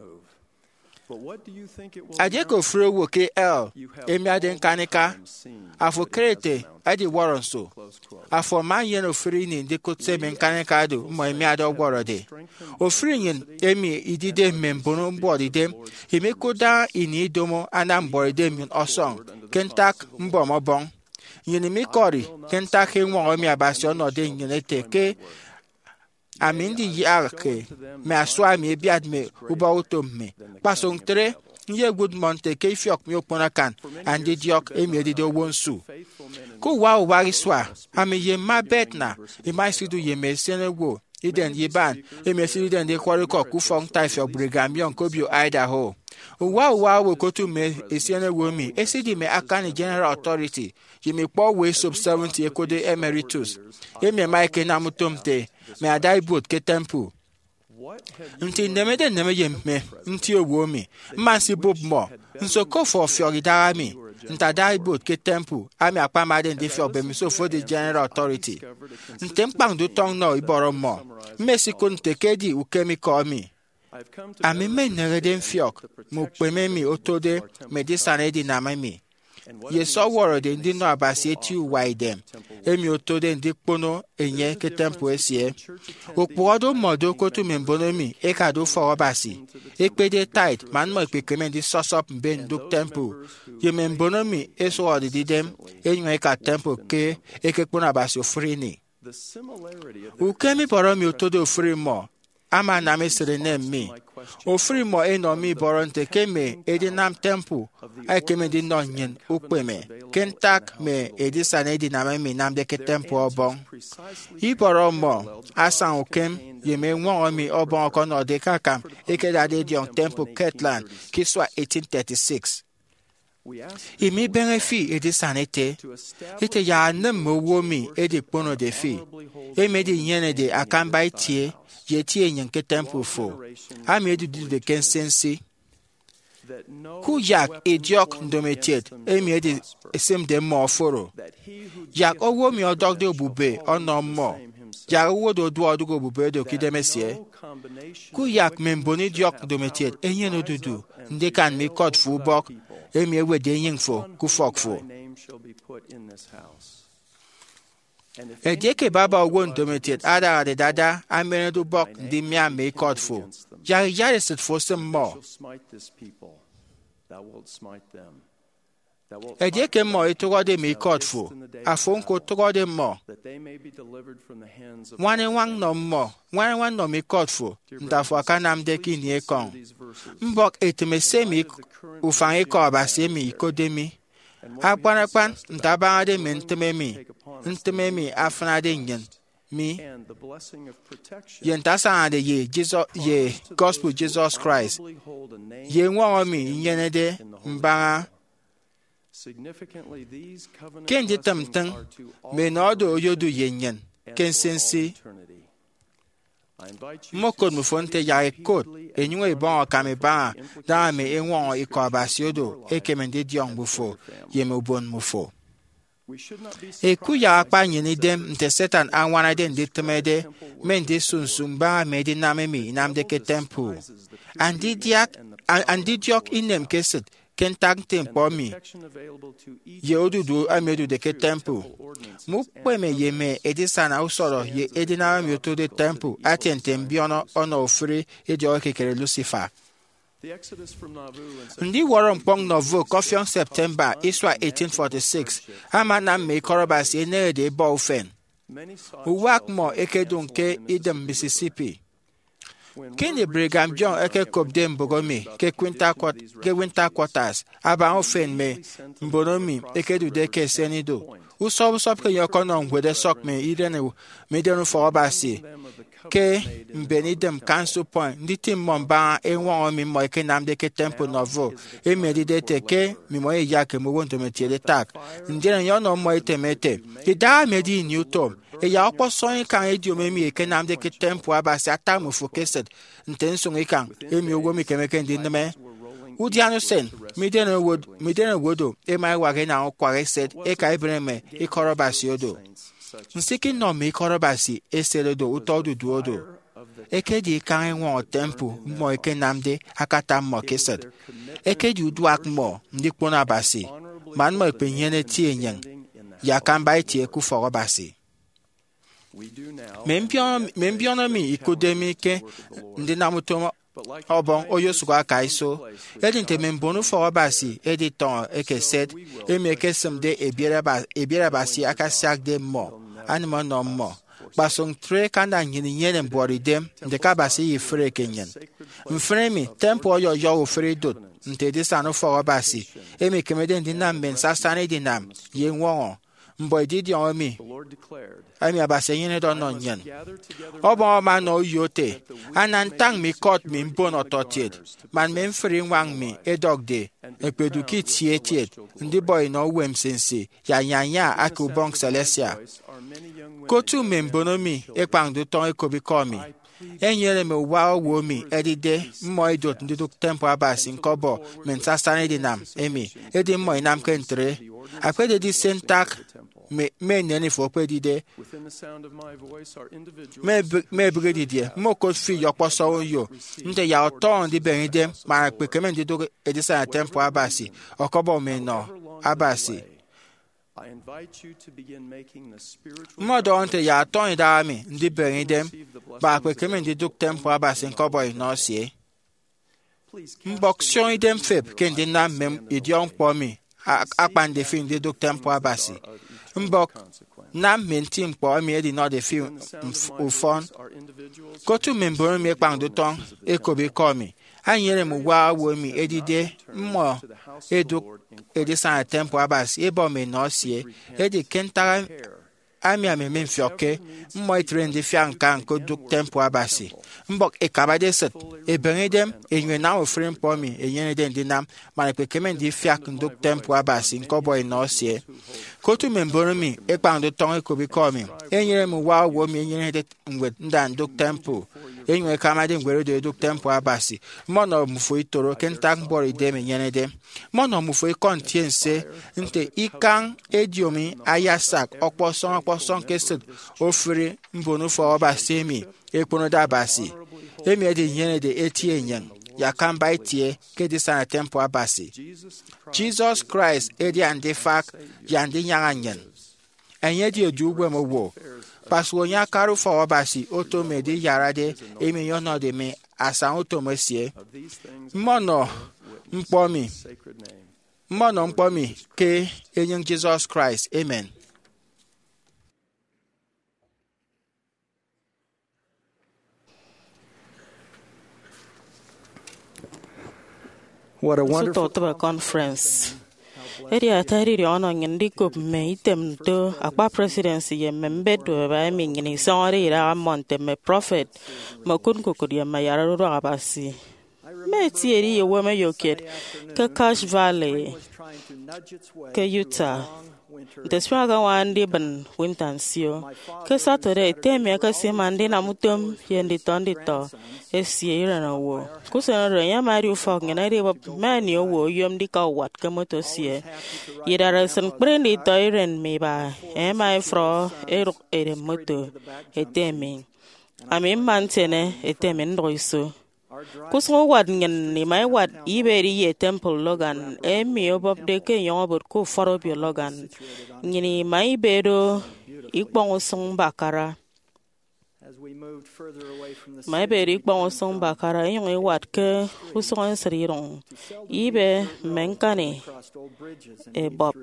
aje ko fro wo ke el e mia den kanika afo krete adi waron so afo man yen ofri ni de ko tse men kanika do mo e mia do gworo de ofri yen emi idide membono mbodi dem emi ko da ini domo ana mbori dem yin oson kentak mbomo bon yin mi kori kentak he won mi abasio no de yin eteke amindi yi arke me aswa mi biad me uba utom me pasong tre ye good monte ke fiok mi opona kan andi diok e mi de wonsu ko wa o wari swa ame ye mabet na e mai sidu ye me senego iden ye ban e me sidu den de kwore ko ku fong tai fio Brigham Young ko bio Idaho wa wa wo ko tu me esenego mi esidi me akani general authority ye me po we sub seventy ekode emeritus e me Mike na mutomte me adai boot ke temple nti nemede neme yemme nti owo mi mansi bob mo nso ko for fiogidara mi nta dai boot ke temple ami apa made ndi fio be mi so for the general authority ntem pang do tong no iboro mo mexico nte kedi ukemi ko mi ami me nereden fiok mo peme mi otode medicine di na mi ye so woro de ndi no abasi eti uwai dem emi otode ndi pono enye ke tempo esie okpodo modo kotu membono mi e ka do for abasi ekpede tight man mo ekpekeme ndi sosop mbe nduk tempo ye membono mi eso odi didem enye ka tempo ke ekekpona abasi ofri ni ukemi poro mi otode ofri mo ama na me sere ne mi ofri mo e no mi boronte keme edi nam tempo ai keme di no nyen ukpeme kentak me edi sane di na me nam de ke tempo obon i boro mo asan ukem ye me won mi obon ko no de kakam e ke da de on tempo Kirtland kiswa eighteen thirty-six imi benefi edi sanete ite ya nem mo wo mi edi pono de fi e me di yene de akamba itie ye tie nyen ke tempo fo ami edu de kensensi ku yak ediok ndometet emi edi esem de mo foro yak owo mi odog de obube ono mo yak owo do do odugo obube de kidemesie ku yak memboni diok ndometet enye no dudu nde kan mi kod fu bok emi ewe de yin fo ku fok fo Edeke baba won domited ada de dada amene do bok di mia me court fo. Ya ya is it for some more. Edeke mo ito de me court fo. Afon ko to de mo. One one no more. One one no me court fo. Ndafo aka nam de ki ni ekon. Mbok etime se mi ufan e ko ba se mi ko de mi. Akpanakpan ntaba de me nteme mi. Nteme mi afna de nyen. Mi yen tasa de ye Jesus ye gospel Jesus Christ. Ye nwa mi nyene de mba Ken di tamtang me no do yodu yenyen ken sensi mo kod mu fonte ya ekot enyu e bon ka me ba da me enwo ikobasiodo ekemende diong bufo ye me bon mufo eku ya akpa nyini dem nte setan anwana den de temede men de sunsumba me de namemi namde ke temple andi diak andi diok inem keset ken tag tempo mi ye odudu amedu de ke temple mu pe me ye me edisana usoro ye edina mi to de temple atentem biono ono ofre edi okekere Lucifer. Ndi woro mpong novo kofion September iswa eighteen forty-six amana me korobas ene de bofen uwak mo ekedunke idem Mississippi Kini Brigham Young eke kobdem bogomi ke kwinta kwat ke winter quarters aba ofen me mbonomi eke du de ke senido uso uso ke yokono ngwede sok me idene me denu for obasi ke mbenidem council point ndi tim momba enwo mi mo eke namde ke temple novo e medidete ke mi mo ya ke mo wonto metie de tak ndene yo no mo itemete ida medi newton e ya okpo soyin kan edio memi eke namde ke temple abasi atamu focused ntenso ngikan emi ogo mi kemeke ndi ndeme udiano sen midene wod midene wodo e mai wage na okware said e ka ibreme e korobasi odo nsiki no me korobasi eseredo utodu duodo ekedi kan enwo temple mo eke namde akata mo kesed ekedi uduak mo ndi kpona basi man mo penyene tienyen ya kan bai tie ku forobasi membiono mi ikodemi ke ndi namutomo obon oyosuga kaiso edinte membonu forobasi editon ekeset emekesem de ebieraba ebierabasi akasiak de mo animo no mo basong tre kanda nyini nyene mbori dem de kabasi yifre kenyen mfremi tempo yo yo ofre dot nte de sanu forobasi emekemede ndi namben sasane dinam yenwo mboy didi on mi ami abase yene don non yen obo ma no yote anantang mi court mi mbon ototed man men free wang mi edogde epeduki tietet ndi boy no wem sense ya yanya akubong celestia kotu membono mi ekpangdu ton ekobi komi enyere me wa wo mi edide mo idot ndi duk tempo abasi nkobo mensasane dinam emi edi mo inam kentre apede di sentak me me neni fo pedide me me bregidie mo ko fi yopo so yo nte ya oton di benide ma pe kemen di duk edisa tempo abasi okobo me no abasi Modo onte ya ton da mi ndi benidem ba pe kemen di duk tempo abasi nkobo no sie mboksion idem feb kendi na mem idion po mi akpande fin di duk tempo abasi mbok na mentim po mi edi no de film ufon kotu memboro mi ekpando ton ekobi komi anyere mu wa wo mi edide mo edu edisa tempo abasi ebo me no sie edi kentara ami ami men fioke mo itrende fianka nko duk tempo abasi mbok ekabade set ebenedem enwe na ofren po mi enyene den dinam mane pe kemen di fiak duk tempo abasi nko boy no sie kotu memboro mi ekpando ton ekobi komi enyere mu wa wo mi enyene de ngwe ndan duk tempo enwe kamade ngwere de duk tempo abasi mono mufo itoro kentak bori de me nyene de mono mufo ikontiense nte ikan ediomi ayasak okposon okposon keset ofre mbonu fo obasi mi ekpono da basi emi edi nyene de etie nyen ya kamba itie kedi sana tempo abasi Jesus Christ edi ande fak yandi nyanganyen enye di oju ugwe mo wo paswo nya karu fo obasi oto me di yara de emi yo no de me asa oto mo sie mono mpomi mono mpomi ke enyin Jesus Christ. Amen. What a Su wonderful to to conference. Eri atari ri ono ngindi ko me item to akwa presidency ye membe to ba mi ngini sori ra monte me prophet mo kun ko ko ya mayara ro abasi. Me tieri ye wo me yoket ka Cache Valley ke Utah. Deswa ga wandi ban wintansio ke Saturday teme ka se mande na mutom yendi tondi to esie ira na wo kusa ro ya mari ufo ngena ri ba mani wo yom di ka wat ka moto sie ira rasen prendi to iren me ba e mai fro ero ere moto eteme ami mantene eteme ndoiso kusa wat ngen ni mai wat iberi ye temple logan e mi obob de ke yon bot ko foro bi logan ngini mai bedo ikpong song bakara mai beri ikpong song bakara yon e wat ke usong srirong ibe menkane e bob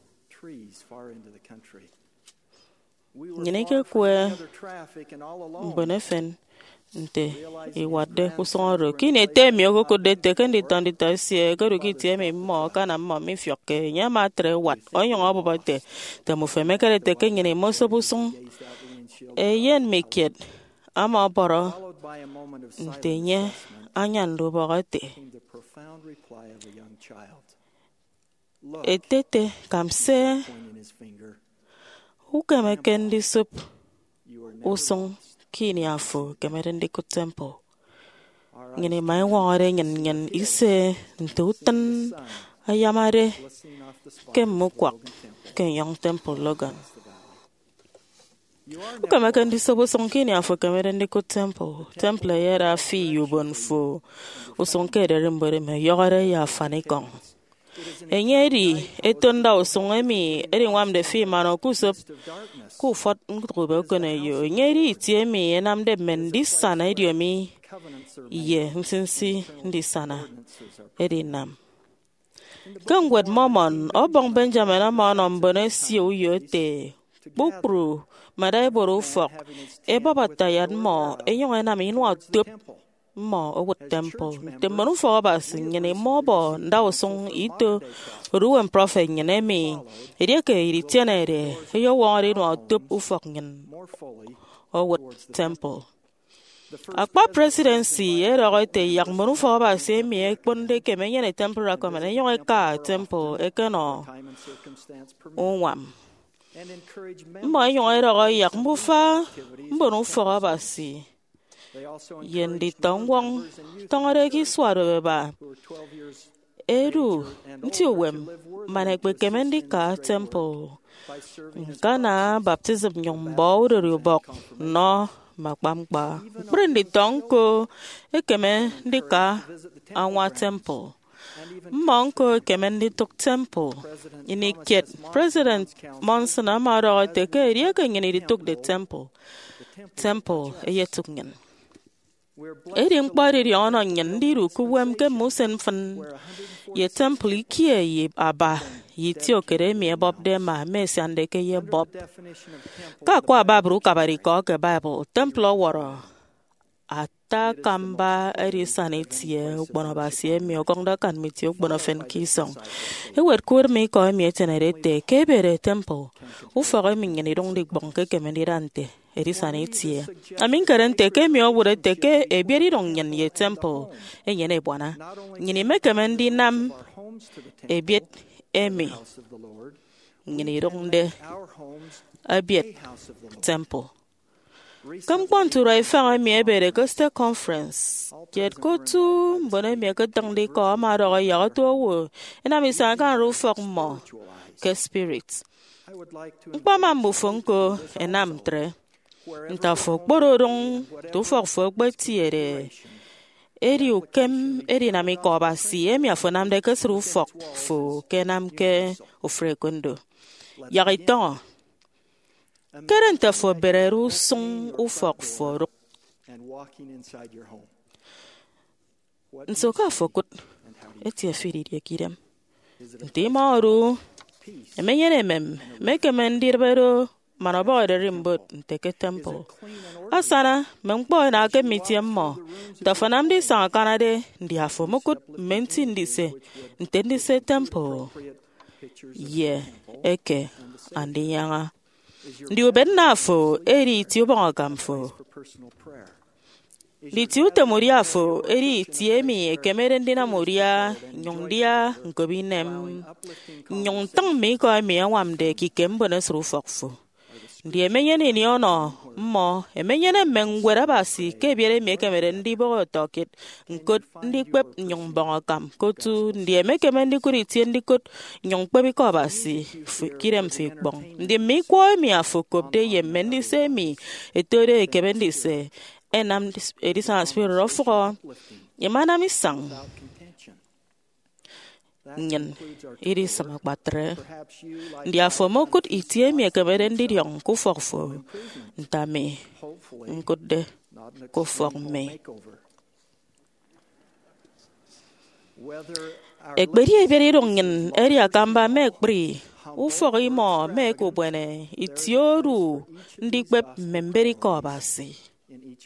ngini ke kwe bonefen nte e wadde kusoro kine temi ko ko de te kan de tan de tasie ko ru ki tie me mo kana mo mi fioke nya ma tre wat onyo obo te te mo feme kare te ke ngene mo so busun e yen meket ama boro nte nye anyan do borote etete kamse ukame kendi sup usung kini afo kemerende ko temple ngene mai wore nyen nyen ise ntutan ayamare ke mukwa ke young temple logan kama kandi sobo son kini afo kemerende ko temple temple yera fi yubon fo usonke de rembere me yore ya fanikon enyeri etonda usongemi eri wam de fi mano kusop ku fot ngtrobe kone yo enyeri tiemi enam de mendi sana idiomi ye msinsi ndi sana eri nam kangwet momon obong benjamin amano mbone si uyo te bukru madai boru fok e baba tayad mo enyo enam inwa tup mo o temple te manu fo ba singene mo bo ndaw song ito ruwen prophet ngene mi ide ke iri tenere yo wori no tup ufok ngen o temple akpa presidency era te yak manu fo ba se mi e ponde ke me ngene temple ra ko me yo ka temple e kano onwam mo yo era yak mufa mbonu fo ba si yendi tongwong tongare ki swaro ba eru ntiwem manekbe kemendi ka temple kana baptism nyombo ru bok no makpampa brendi tonko ekeme ndika anwa temple monko kemendi tok temple ini ket president monson amaro te ke ria ke ngini tok de temple temple eyetuk ngen eri mkpari ri ono nyen diru kuwem ke musen fan ye temple kie ye aba ye tio kere mi bob de ma mes ande ke ye bob ka kwa babru kabari ko ke bible temple woro ata kamba eri sanitie ukbono basie mi okonda kan mi ti ukbono fen kisong e wer kur mi ko mi etenere te ke bere temple u fere mi ngeni dong dik bon ke ke mendirante eri sanitie amin karante ke mi obure te ke e bieri dong nyen ye temple e nyene bwana nyini me kemendi nam e biet emi nyini dong de a biet temple kam kwantu rai fa mi e bere ko sta conference ket ko tu mbone mi ko tang de ko ma ro ya to wo ina mi sa kan ru fok mo ke spirit mpa ma mbu fonko enam tre nta fo kpororong to fo fo gbetiere eri okem eri na mi ko ba si e mi afonam de ke sru fo fo kenam ke ofre kondo ya ito emi keren te fo bereru sung u fok foruk and walking inside your home. nso ka fokut eti afiri dia kidam nti maru emenyene mem mekemen dirbero manabo de rimbot nteke temple asana mempo na ke mitiemmo da fanam di sa kanade ndi afo mukut menti ndi se ntendi se temple ye eke andi yanga ndi obenna fo eri ti obangamfo Di tiuta moria fo eri tiemi ekemere ndina moria nyongdia nkobinem nyongtang me ko me awamde kikembo na srufokfo ndi emenyene ni ono mo emenyene mengwera basi kebiere me kemere ndi bo toket nkot ndi kwep nyongbonga kam kotu ndi emekeme ndi kuri tie ndi kot nyongpebi ko basi kirem fi gbong ndi mi ko mi afokobde yemendi se mi etore kebendi se enam edisa spirit of for yemana mi sang nyen iri sama batre dia fomo kut itie mi kebere ndi yong ku forfo ntame nkudde ku forme ekberi eberi rongen eri akamba mekbri u fori mo me ko bwene itioru ndi kwep memberi ko basi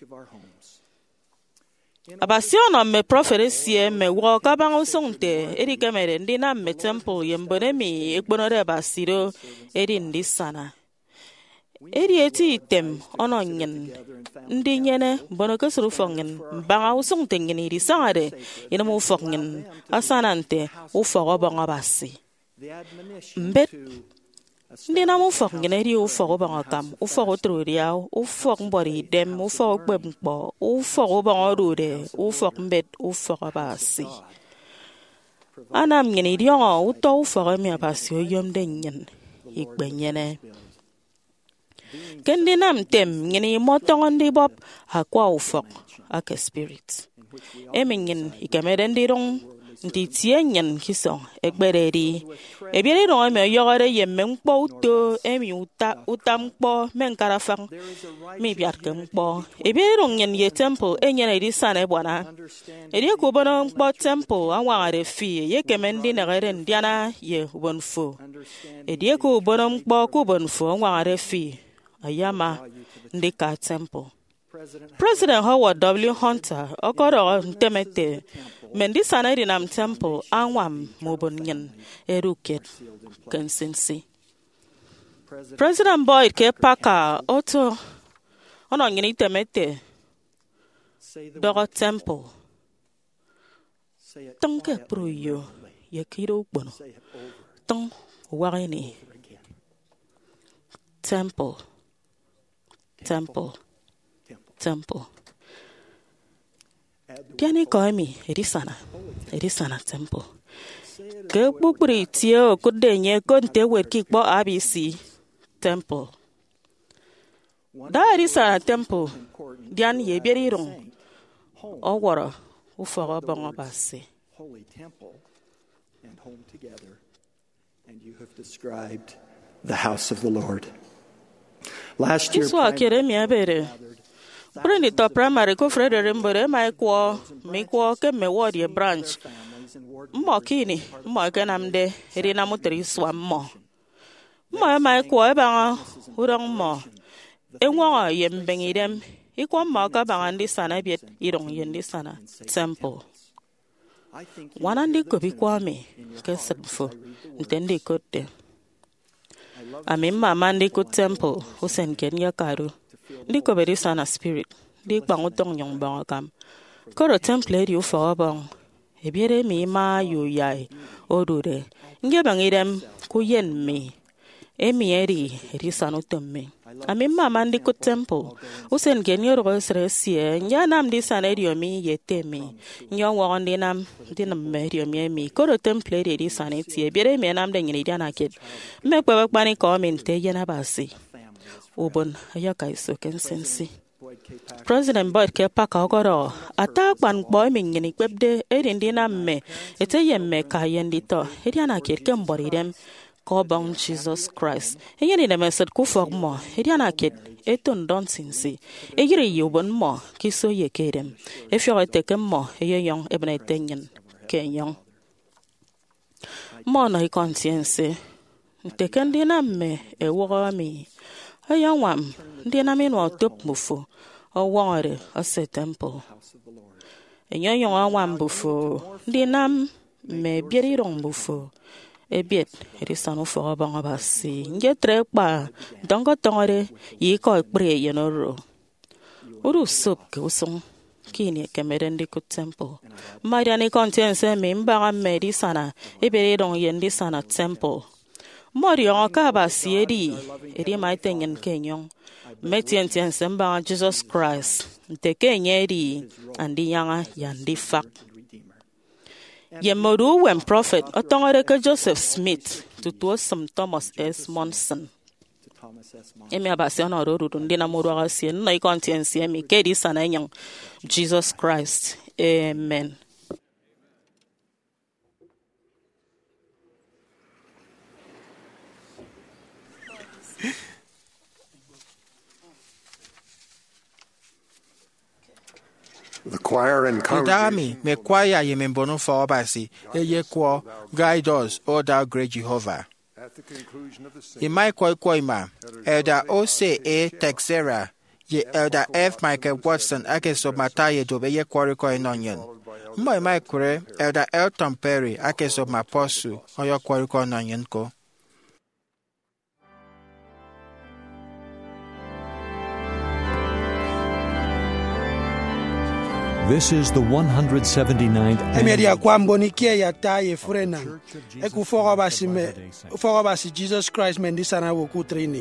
Abasiono me profesie me wo ka bang usungte eri kamere ndi na me temple yembone mi ekbonore basiro eri ndi sana eri eti item ono nyen ndi nyene bono kesru fongen banga usungte ngeni ri sangare ina mu fongen asanante u fogo banga basi mbet ndi na mu fok ngene ri u fogo banga kam u fogo truria u fok mbori dem u fogo kwempo u fogo banga rude u fok mbet u fogo basi anam ngene ri ngo u to u fogo mi basi o yom de nyen ikbenyene kendi nam tem ngene motongo ndi bob akwa u fok ak spirit emingen ikamere ndi rong nti tienyen kiso ekbereri ebiere ro me yogore yemme mpo uto emi uta utampo menkarafang mi biarke mpo ebiere ro nyen ye temple enyere ri sana ebwana eri ko bono mpo temple aware fi ye kemendi na gere ndiana ye bonfo edi ko bono mpo ko bonfo aware fi ayama ndika temple President Howard W. Hunter okoro ntemete mendi sana ri nam temple anwam mobonyen eruket consensi President Boyd K. Parker oto ono ngini temete dogo temple tonke pruyo yakiro bono tong wagini temple temple temple Tiani koimi erisana erisana temple ke bukuri tio kudenye konte werki po A B C temple da erisana temple dian ye berirong oworo uforo bongo basi holy temple and home together, and you have described the house of the Lord. Last year, Kiswa kere mi abere Prendi to primary ko frede rembere mai ko mi ko ke me wodi branch mo kini mo ke namde ri na mutri swa mo mo mai ko e ba urang mo enwa yembengidem ikwa mo ka ba ndi sana biet irong yendi sana temple wanandi ko bi kwa me ke sabfo ntendi ko te amimma mandi ko temple usen kenya karu Ndiko beri sana spirit di bangutong nyong bangakam koro temple ri ufa bang ebiere mi ma yu yai odure nge bangirem ku yen mi emi eri ri sanu temme ami mama ndiko temple usen genyo ro sresie nyanam di sana ri mi yetemi nyo wa ndi nam dinam me ri mi mi koro temple ri ri sana ti ebiere mi nam de nyini dia na kid me kwe kpani comment te yena basi Ubon ayaka iso kensensi President Boyd K. Parker ogoro attack ban boy mingini kwebde erindi na me ete yemme ka yendito eriana kirke mborirem ko bang Jesus Christ e yeni de meset ku fog mo e diana ket e ton don sinsi e yiri yobon mo ki so ye kedem e fyo te kem mo e yong e bene tenyen kenyong mo na conscience te kan dina me e wo mi e yang wam dina me no top mufo o wore o se temple e yong wam bufo dina me bieri rong bufo e biet ri sanu fo ba ba si nge tre pa dongo tongore yi ko pre ye no ro uru sup ke usong kini kemerende ku temple mariani conscience me mba me di sana e bere rong yendi sana temple Morio ka ba siedi eri mai tengen kenyong metien tien semba Jesus Christ te kenyeri andi yanga yandi fak ye modu when prophet otongore ke Joseph Smith to to some Thomas S Monson emi abasi ona ro ru ndina modu agasi na conscience emi kedi sana nyang Jesus Christ amen. The choir and Idami me kwaya ye membono for obasi eye kwa guide us, O thou great Jehovah. at the conclusion of the singing, In my koi koima, Elder O C A Texera, ye Elder F Michael Watson akeso mataye dobe ye kwari koi nonyen. Moi mai kure Elder Elton Perry akeso maposu oyo kwari koi nonyen ko. This is the one hundred seventy-ninth Emedi annual akwambo nikie ya taye frena. Eku foro basi me foro basi Jesus Christ mendisana wo ku trini.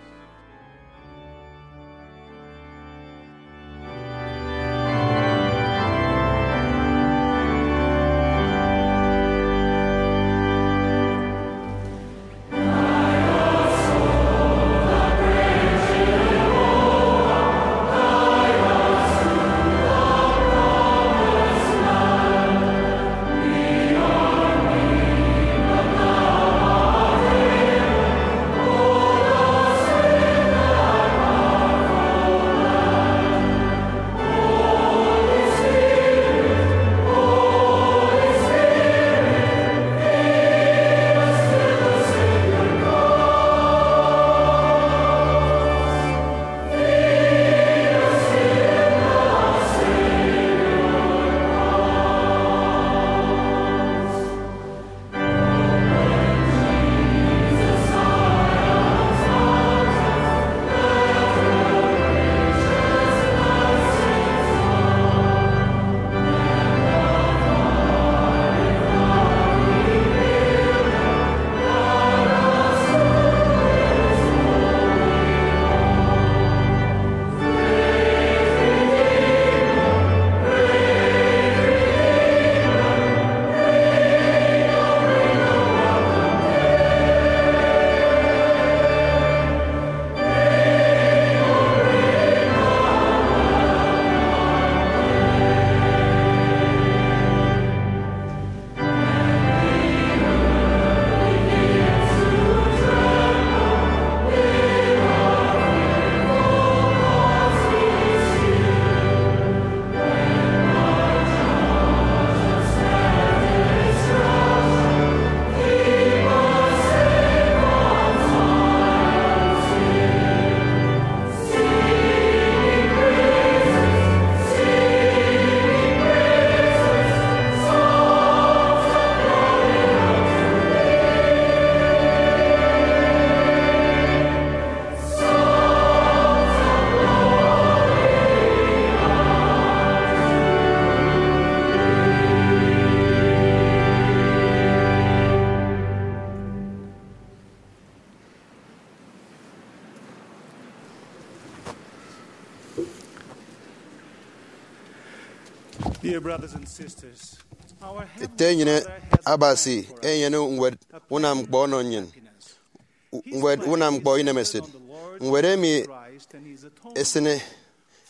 Dear brothers and sisters, our Tenyine abasi enyene ngwed unam gbo nonyen ngwed unam gbo inemesid ngwere mi esene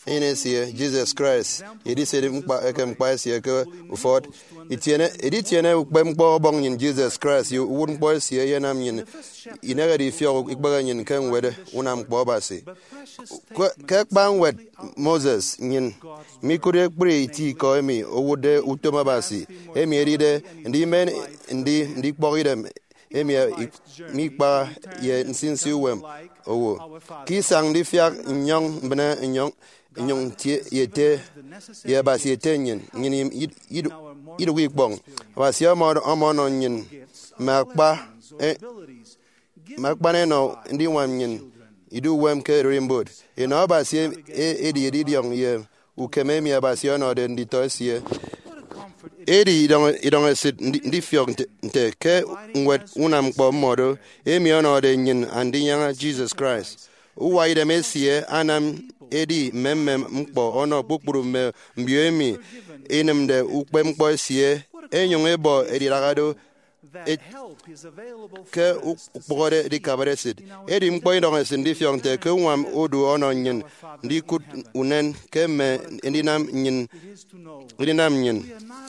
ene sie Jesus Christ edi se mpa eke mpa sie ke ufot itiene edi tiene ukpe mpo bong nyin Jesus Christ you won mpo sie ye nam nyin inega di fio ikbaga nyin ken wede unam mpo basi ke ban wed Moses nyin mi kure kure iti ko emi owode utoma basi emi eride ndi men ndi ndi kpogidem emi mi pa ye nsinsi wem owo ki sang di fiak nyong bena nyong nyong tie yete ye basi tenyen nyin idu idu wi bong basi amon amon nyin makpa e makpa ne no ndi wam nyin idu wem ke rimbod e no basi e di di yong ye ukeme mi basi ono de ndi tosie edi idong idong sit ndi fiok nte ke ngwet unam kpo modo emi ono de nyin andi yanga Jesus Christ uwa ide mesie anam edi memmem mkpo ono kpukpuru me mbiemi enem de ukpe mkpo sie enyong ebo edi ragado ke ukpogore di kabaresit edi mkpo idong sit ndi fiok nte ke nwam odu ono nyin ndi kut unen ke me ndi nam nyin ndi nam nyin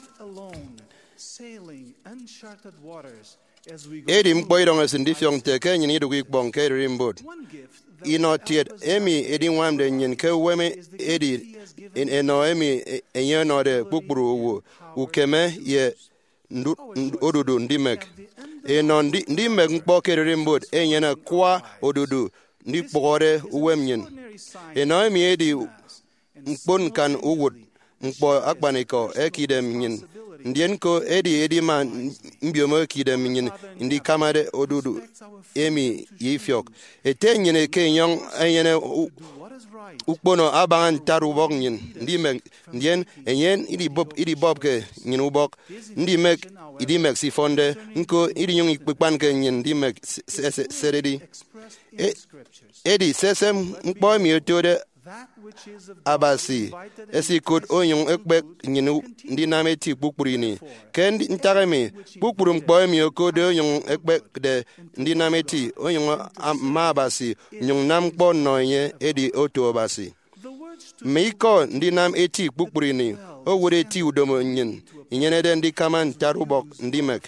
edi mkpo idong sit ndi fiok nte ke nyin idu ikbong ke rimbod ino tiet emi edi nwam de nyin ke weme edi eno emi enye no de kpukpuru wo ukeme ye odudu ndimek eno ndimek mkpo ke rimbod enye na kwa odudu ndi pogore uwem nyin eno emi edi mkpon kan uwud mkpo akbaniko ekidem nyin ndien ko edi edi ma mbiomo kidem nyin ndi kamade odudu emi yifiok ete nyine ke nyong enyene ukpono abangan taru bok nyin ndi mek ndien enyen idi bob idi bob ke nyin ubok ndi mek idi mek sifonde nko idi nyong ikpan ke nyin ndi mek seredi edi sesem mkpo mi otode abasi esi kod onyong ekbek nyinu ndi nameti kpukpurini ken ntaremi kpukpuru mkpo mi okode onyong ekbek de ndi nameti onyong ma abasi nyong nam kpo noye edi oto abasi meiko ndi nam eti kpukpurini o wure ti udomo nyin inyene de ndi kaman tarubok ndi mek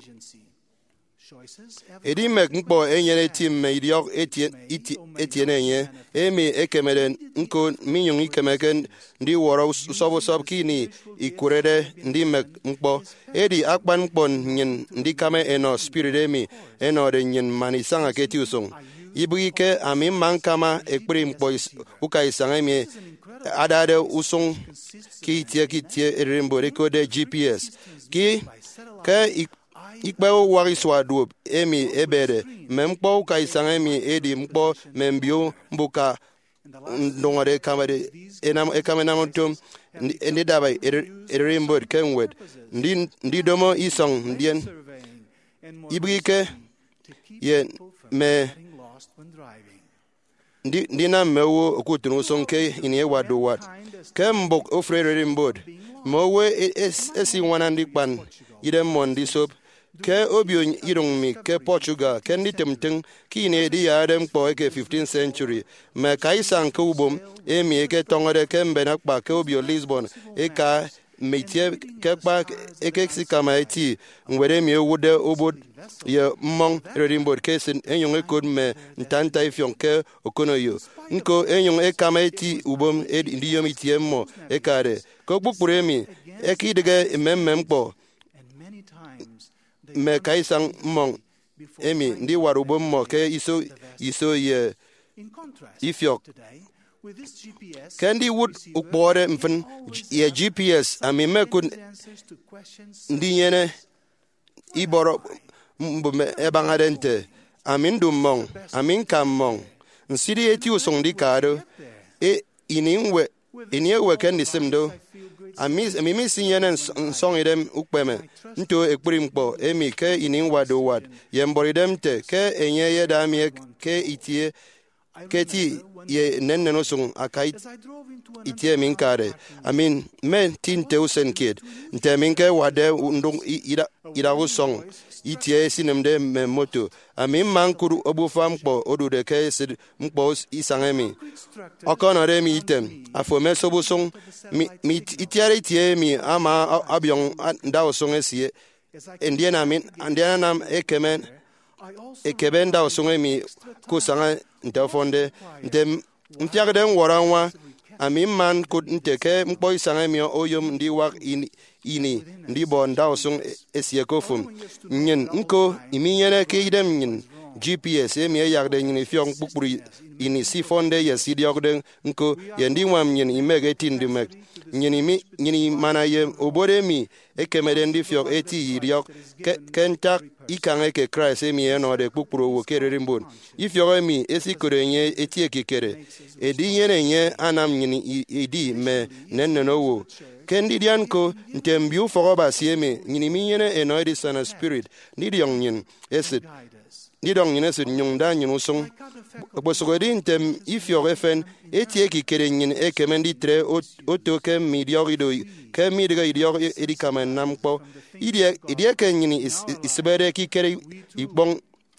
edi mek mkpo enyere tim me idiok etiene enye emi ekemere nko minyong ikemeke ndi woro sobo sob kini ikurede ndi mek mkpo edi akpan mkpo nyin ndi kame eno spirit emi eno de nyin manisanga keti usong ibuike ami mankama ekpri mkpo uka isanga emi adade usong ki tie ki tie erimbo rekode G P S ki ke ikpe wari swadu emi ebere memkpo ka isanga emi edi mkpo membio mbuka ndongore kamade enam ekamena montum ndi dabai erimbod kenwed ndi ndi domo isong ndien ibrike ye me ndi ndina mewo okutunu sonke ini ewadu wat kembok ofrere erimbod mowe es esi wana ndikpan ide mondi sop ke obio irong mi ke Portugal ke ndi temteng ki ne di yarem po ke fifteenth century me kai san ke ubom e mi ke tongore ke mbena pa ke obio Lisbon e ka metie ke pa e ke sikama eti ngwere mi wude obod ye mong redimbod ke sin enyong e kod me ntanta ifion ke okonoyo nko enyong e kama eti ubom e ndi yomi tie mo e kare ko bupure mi e ki dege memmem po me kaisang mong emi ndi warubo mo ke iso iso ye ifiok kendi wood ukbore mfen ye G P S ami me kun ndi yene iboro mbume ebangadente amin dum mong amin kam mong nsidi eti usong di karo e ininwe iniewe kendi simdo amis mi mi sinyene song idem ukpeme nto ekpiri mkpo emi ke inin wado wad yemboridem te ke enye ye damie ke itie ke ti ye nenneno sung akai itie min kare amin men tin teusen kid nte min ke wade ndung ida ida usong itie sinem de me moto ami man kuru obufa mkpo odude ke sid mkpo isangemi okono re mi item afo me sobusung mi, mi itiare tie mi ama abion nda osung esie ndiena min ndiena nam ekemen ekeben nda osung emi kusanga ntefonde ntem mtiagden waranwa ami man kud nteke mkpo isangemi oyom ndi wak ini ini ndi bo nda osung esie kofum nyen nko iminyene ke idem nyen G P S emi yagde nyen fiong pukpuru ini sifonde ye sidiogden nko ye ndi wam nyen imege tindimek nyen mi nyen mana ye obore mi ekemede ndi fiong eti yiriok kentak ikange ke Christ emi eno de pukpuru wo kerere mbon ifiong emi esikore nye eti ekikere edi yene nye anam nyen idi me nenneno wo kendi dianko ntembiu foroba sieme nyini minyene enoidi sana spirit nidiong nyin esit nidong nyine esit nyungda nyin usung bosogodi ntem ifyo efen etie kikere nyin ekemendi tre oto ke midiorido ke midiga idior edikamen nampo idie idie ke nyini isbere kikere ibong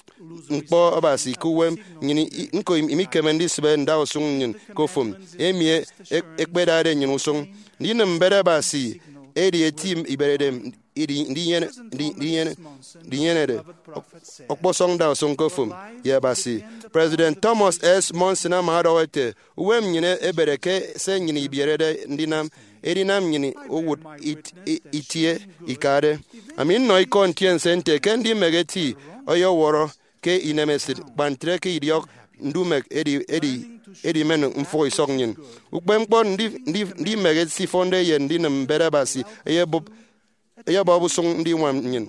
mkpo abasi kuwem nyini nko imikemendi sbe nda usung nyin kofum emie ekbedade nyin usung ndine mbere basi edi etim iberedem idi ndiyene ndiyene ndiyene de okposong da usung kofum ye basi President Thomas S. Monson amadowete uwem nyine ebereke se nyini ibierede ndinam edinam nyini owut it, it, itie ikade amin no ikon tien sente kendi megeti oyo woro ke inemesit bantre ke idiok ndumek edi edi edi men mfo isongnyin ukpempo ndi ndi ndi mege sifonde yen ndi mbere basi eye bob eye bobu song ndi wam nyin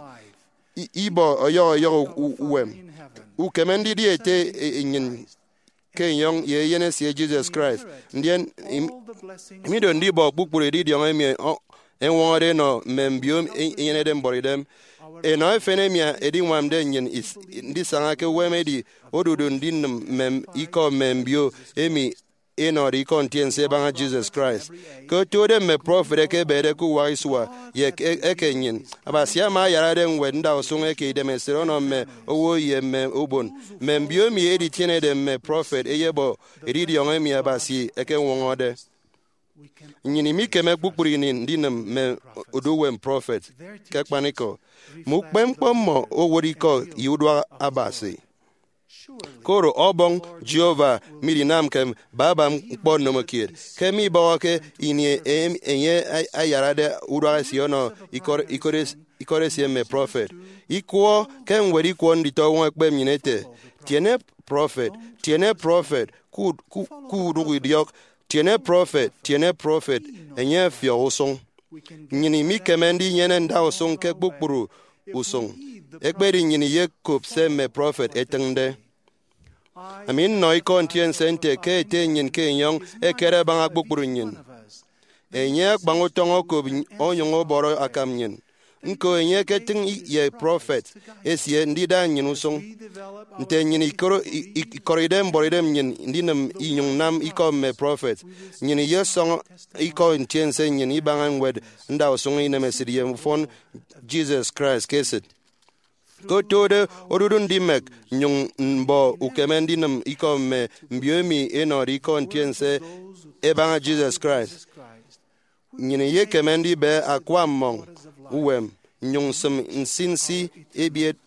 ibo oyo oyo uwem ukemendi di ete nyin ke yong ye yene sie Jesus Christ ndien mi do ndi bo bukpure di diong emi enwore no membiom yene dem boridem e no fenemia edi wam de nyin is ndi sanga ke wemedi odudu ndi mem iko membio emi eno ri kontien se banga Jesus Christ ko tode me prophet ke bere ku waiswa ye ekenyin abasia ma yara den wenda osunge ke de mesero no me owo ye me obon membio mi edi tiene de me prophet eyebo edi di onge mi abasi eke wonode nyini mi ke me bukuri ni ndinam me oduwem prophet ke paniko mu kpemkpom oworiko yudwa abasi koro obong Jehovah mirinam kem baba mkpon no mokir kemi bawake ini enye ayarade udwa siono ikor ikores ikores me prophet ikwo ken weri kwon dito won kpem nyinete tiene prophet tiene prophet ku ku ku rudiok tiene prophet tiene prophet enye fio usong nyini mi kemendi nyene nda usong ke bukpuru usong ekberi nyini ye kop se me prophet etende amin no ikon tien sente ke te nyin ke nyong e kere banga bukpuru nyin enye bango tongo ko onyongo boro akam nyin nko enye ke ting ye prophet esie ndida nyin usong nte nyin ikoro ikoridem boridem nyin ndinam inyong nam ikom me prophet nyin ye song ikon tien sen nyin ibangan wed nda usong ine mesidie fon Jesus Christ keset ko tode orudun dimek nyung mbo ukemendi nam ikom me mbiomi enori kon tiense ebanga Jesus Christ nyine ye kemendi be akwa mong uwem nyung sim nsinsi ebiet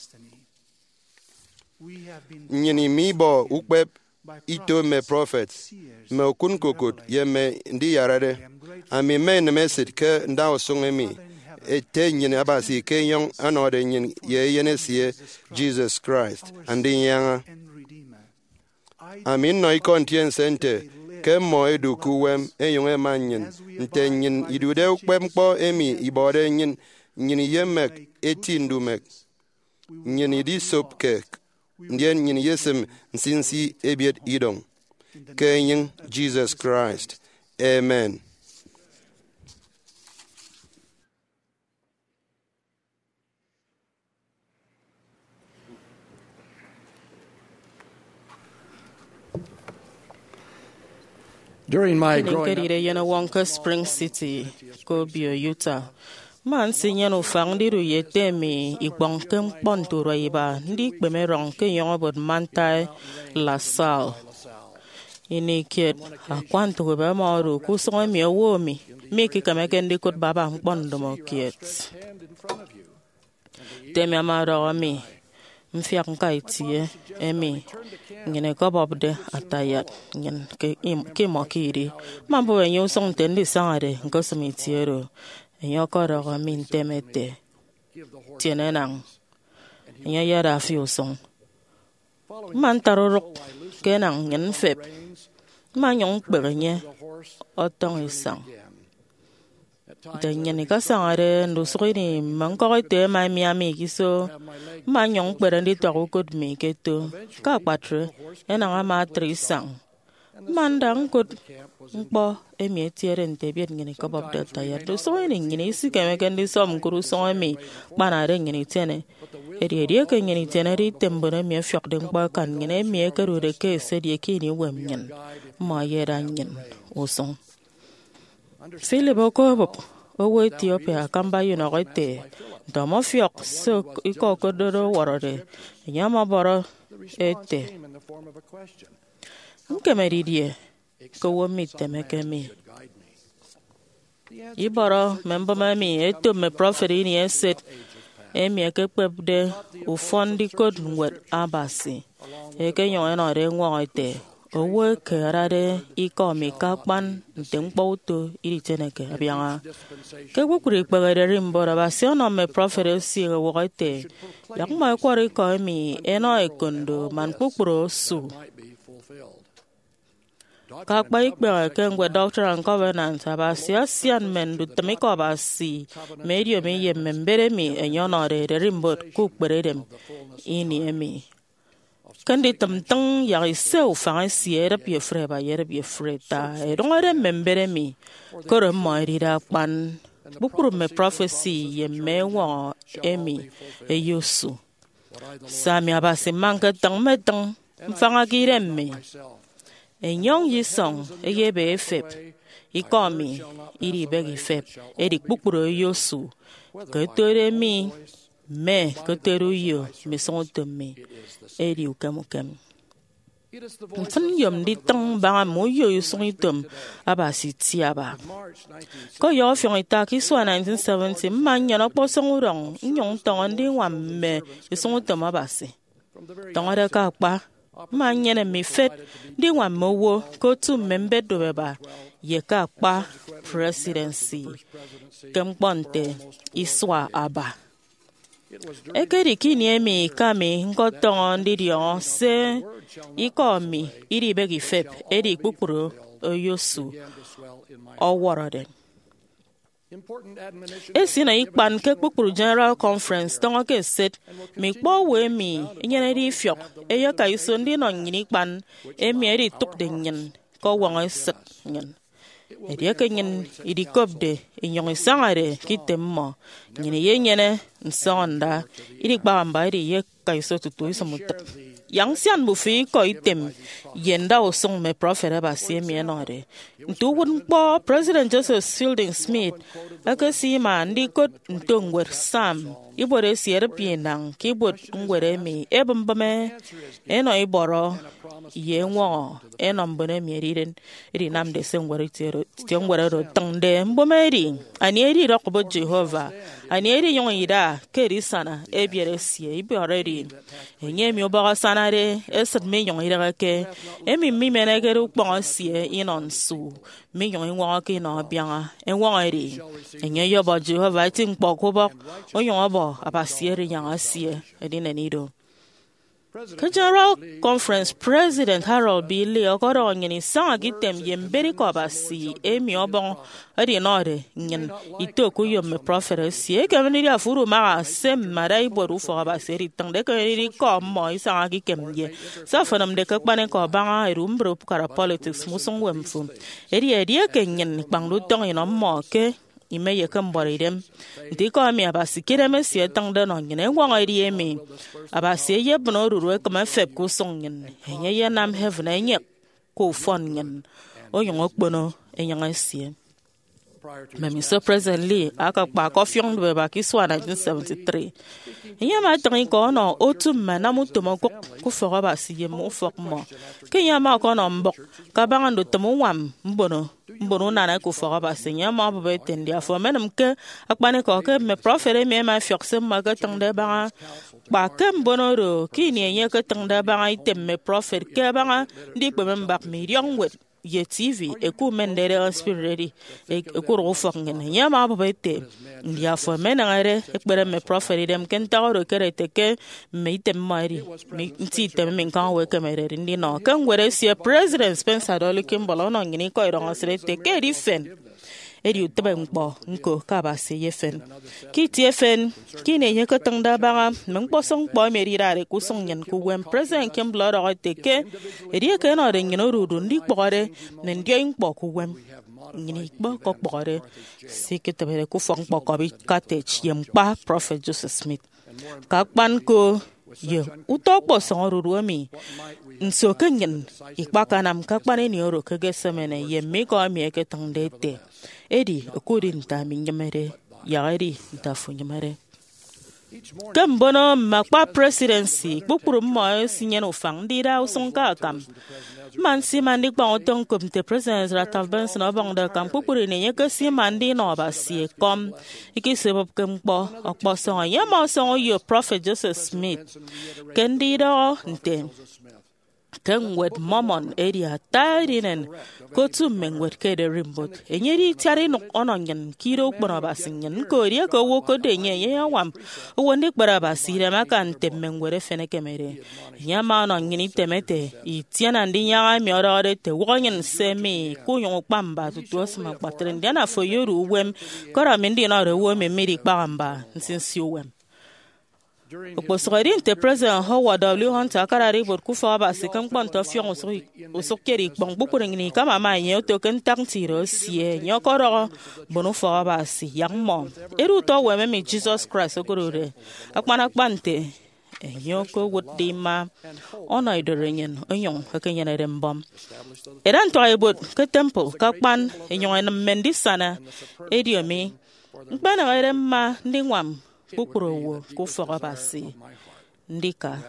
nyine mibo ukpep ito me prophet me okun kokot ye me ndi yarade ami me ne mesit ke nda osungemi ete nyine abasi ke yong anode nyin ye yene sie Jesus Christ andi yanga amin no ikon tien sente ke mo edu kuwem eyong emanyin nte nyin idude ukpempo emi ibode nyin nyin yemek etindumek nyin idi sopke ndien nyin yesem nsinsi ebiet idong ke yin Jesus Christ amen. During my growing Nigeria yana Wonka Spring City, Kobio, Utah. man sinyen ufang di ru yetemi ikwang kem pon tu roiba ndi kpemerong ke yong bod mantai la sal ini kiet akwan tu ba maru ku songa mi wo mi mi ki kameken di kut baba pon do mo kiet temi amaro mi mfiak kai tie emi ngene ko bobde atayat ngen ke im ke mokiri mambo enyo song ten di sangare ngosmi tiero enyo ko ro min temete tiene nang enyo yara fi usong man tarorok kenang ngen fep man yong berenye otong isang Danya ni kasangare ndusuri mangko te mai miami kiso manyong berandi to kod me keto ka patre ena ma trisang mandang kod mpo emi tieren te biet ngini ko bob de taya to so ni ngini si keme kendi som kuru so mi banare ngini tene eri eri ke ngini tene ri tembona mi fiok de mpo kan ngini mi ke ru de ke se die kini wem nyen ma yera nyen osong Philip Okobo owo Ethiopia kamba yunoite domo fiok so iko kodoro warore nyama boro ete mkemeridie ko womi temekemi iboro member mami eto me prophet ni eset emi ekepebde ufondi kod nwet abasi ekenyo eno re nwoite owo kerare iko mi kakpan ntempouto iri teneke abianga ke gwukuri kpegere mbora basiono me prophet si woite yakuma kwari ko mi eno ekondo man kpukpuro su kakpa ikpere ke ngwe doctor and covenant abasia sian mendu temiko basi medio me yemmembere mi enyonore rimbot kukpere dem ini emi kandi tamtang ya iseu fa siera pie freba yera pie freta e dongare membere mi koro moirira pan bukuru me prophecy ye mewa emi e yusu sami abase manka tang metang mfanga giremme e nyong yisong e yebe efep ikomi iri begi fep e dik bukuru yusu ketore mi me keteru yo me son teme eri ukam ukam mfan yom di tang ba mo yo song item aba si tiaba ko yo fiong ita ki so nineteen seventy man yo no po song rong nyong tong ndi wa me song item aba si tong ara ka pa man yene mi fet ndi wa mo wo ko tu membe do ba ye ka pa presidency kemponte iswa aba Ekeri kini emi kami ngotongo ndirio se ikomi iri begi fep eri kpukpuru oyosu oworode. Esi na ikpan ke kpukpuru General Conference tongo ke set mikpo we mi nyene ri fiok eya ka iso ndi no nyini kpan emi eri tuk de nyen ko wango set nyen. Eri ka nyen iri kopde inyong sangare kitemmo nyene ye nyene nsonda iri bamba iri ye kaiso tutu isamut yang sian bu fi ko item yenda osong me prophet ba sie mi enore ntu won po President Joseph Fielding Smith akasi ma ndi ko ntongwer sam ibore siere pienang kibot ngwere mi ebambame eno iboro ye nwo eno mbone mi riren iri namde sengwere tero tengwere ro tangde mbomeri ani eri rokobo Jehovah ani eri yon ida keri sana ebiere sie ibore ri enye mi obaga sanare esat me yon ida ke emi mi menegere ukpon sie inon su mi yon nwa ke no bianga enwo eri enye yobo Jehovah tin pokobo oyon obo abasiere yang asie edina nido General Conference President Harold B. Lee okoro ngini sanga gitem yemberi ko basi emi obon adi nore ngin itoku yo me prophet si e kamni ya furu ma sem marai boru fo basi ri tang de ko ri ko mo sanga gikem ye sa fanam de ko bane ko banga rum bro kara politics musong wem fu eri eri ke ngin banglu tong ino mo ke ime ye kan bori dem di ko mi abasi kire me sie tang de no ngene wong ri emi abasi ye bno ruru ko ma feb ko song ngin ye ye nam heaven nye ko fon ngin o yong okpono e yang asie Memi so presently aka kpa ko fiong be ba ki swa nineteen seventy-three. Nya ma tang ko no otu ma na mu to mo ko ku fo ba si ye mo fo mo. Ke nya ma ko no mbok ka ba ndo to mo wam mbono mbono na na ku fo ba si nya ma ba ten dia fo menam ke akpane ko ke me profere me ma fiok se ma ga tang de ba ba ke mbono ro ki ni nya ke tang de ba item me profet ke ba ndi pe me bak mi yong wet ye T V e ku mendere inspireri e ku ro fo ngene nya ma ba bete ndia fo mena ngare e kbere me proferi dem ken ta ro kere te ke me item mari me ti te me kan we ke mere ndi no kan were si president Spencer Dole Kimball no ngini ko ro ngasre te ke ri fen eri utbe ngbo nko ka ba se ye fen ki ti fen ki ne ye ko tang da ba meng po song po me ri ra re ku song nyen ku wem president Kimball ro te ke eri ke no re ngino ru du ndi kpore ne ndi ngbo ku wem ngini bo ko kpore si ke te be ku fong po ko bi ka te chiem pa prophet Joseph Smith ka kpan ko ye uto po song ru ru mi nso ke nyen ikpa kanam ka kpan ni oro ke ge semene ye me ko mi ke tang de te edi okurin ta minyamere yari ta funyamere kambono makpa presidency kpukpuru mo sinye no fang dira usonka kam man si mandi kwa otong komite president Rataf Benson obong da kam kpukpuru ne ye kasi mandi no ba si kom iki sebab kempo okpo so ya ma so yo prophet Joseph Smith kendida nte kan wet momon area tarinen ko tu mengwet ke de rimbot enyeri tiare no ononyen kiro kpora basinyen ko ria ko wo ko de nye ya wam wonde kpora basire makan temengwere fene kemere nyama no ngini temete itiana ndinya mi orore te wonyen semi ko yon kpamba tutu osma patren diana fo yoru wem kora mendi no re wo me miri kpamba nsinsi wem Oposori inte president Howard W. Hunter karari bot ku fa ba se kan kwanto fion so so keri kpong bukuru ni kama ma nye to kan tang tiro sie nyokoro bonu fa ba si yang mo eru to we me Jesus Christ okorore akpana kpante nyoko wudima ono idorenyen onyon hakenya na mbom eran to ibot ka temple ka kpan enyon na mendisana ediomi nkpana ere ma ndi nwam kukuro wo ku fora basi ndika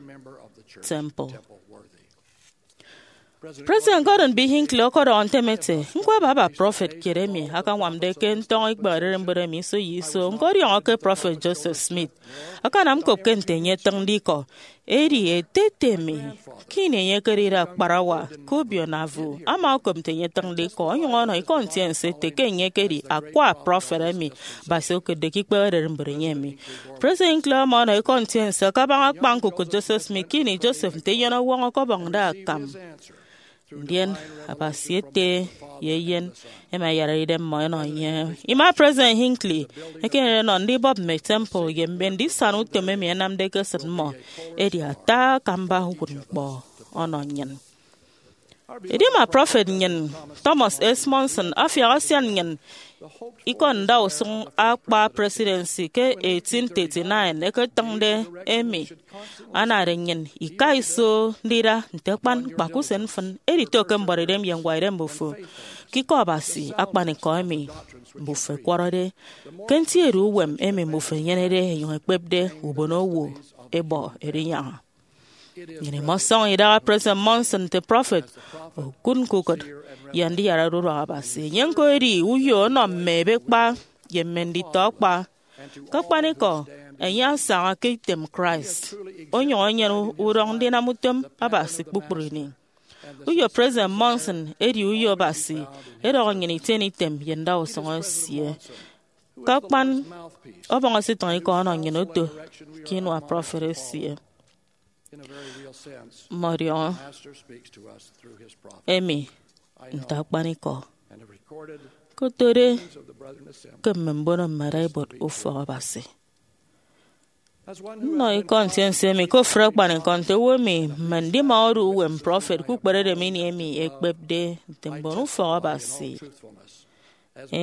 temple President Gordon B. Hinckley okoro ontemete nkwa baba prophet Jeremy aka nwamde ke ntong igbare mbere mi so yiso ngori onke prophet Joseph Smith aka nam ko kente nye tang diko eri etetemi kine ye kerira parawa kobio navu ama ko mtenye tang diko onyo no ikontiense te kenye keri akwa prophet mi baso ke de kikpere mbere nyemi President Clamo no ikontiense ka ba akpanku ko Joseph Smith kini Joseph te yona wongo ko bangda kam Ndien abasiete yeyen ema yara ide mo no ye ima President Hinckley ekene no ndi Bob me temple ye mbendi sanu teme me nam de ke mo edi ata kamba hunbo ono nyen edi ma prophet nyen Thomas S. Monson afia asian nyen ikon da osung akpa presidency ke eighteen thirty-nine e ke tangde emi ana renyen ikaiso ndira ntekpan bakusen fun eri to ke mbore dem yang waire mbufu kiko basi akpa ne ko emi mbufe kwarade kenti eru wem emi mbufe yenede yon ekpebde ubono wo ebo erinya Yene mosong ida President Monson the prophet kun kukod yandi yara ruru abasi yenko eri uyo no mebe pa yemendi tokpa kapane ko enya sa ke tem Christ onyo onyo urong dina mutem abasi kpukpurini uyo President Monson eri uyo basi ero ngini teni tem yenda osongo sie kapan obongo siton iko ono ngino to kinwa prophet sie Morion Emi Ntakpaniko Kotore Kemembono Maraibot Ufo Basi No ikonsiense mi ko frek bane konte wo mi mandi maoru wem prophet ku kpere de mini emi ekbebde tembonu fo Basi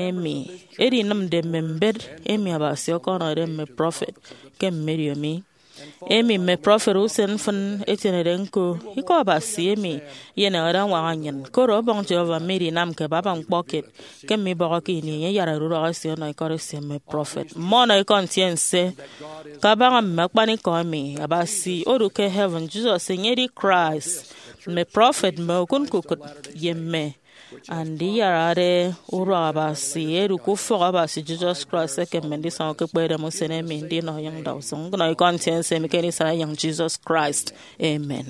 Emi eri nam de membed emi abasi okono de me prophet kem meriomi Emi me prophet usen fun etinerenko iko basi emi yena ran wanyen koro bon Jehova meri nam ke baba pocket ke mi boroki ni ye yara ru rasi no iko resi me prophet mo no conscience ka ba me kpani ko mi abasi oru ke heaven Jesus nyeri Christ me prophet me kun kukut yemme andi yarare ura abasi eru ku fo abasi Jesus Christ ke mendi sa ke pere mo sene mendi no yang daw song no conscience me ke ni sa yang Jesus Christ. Amen.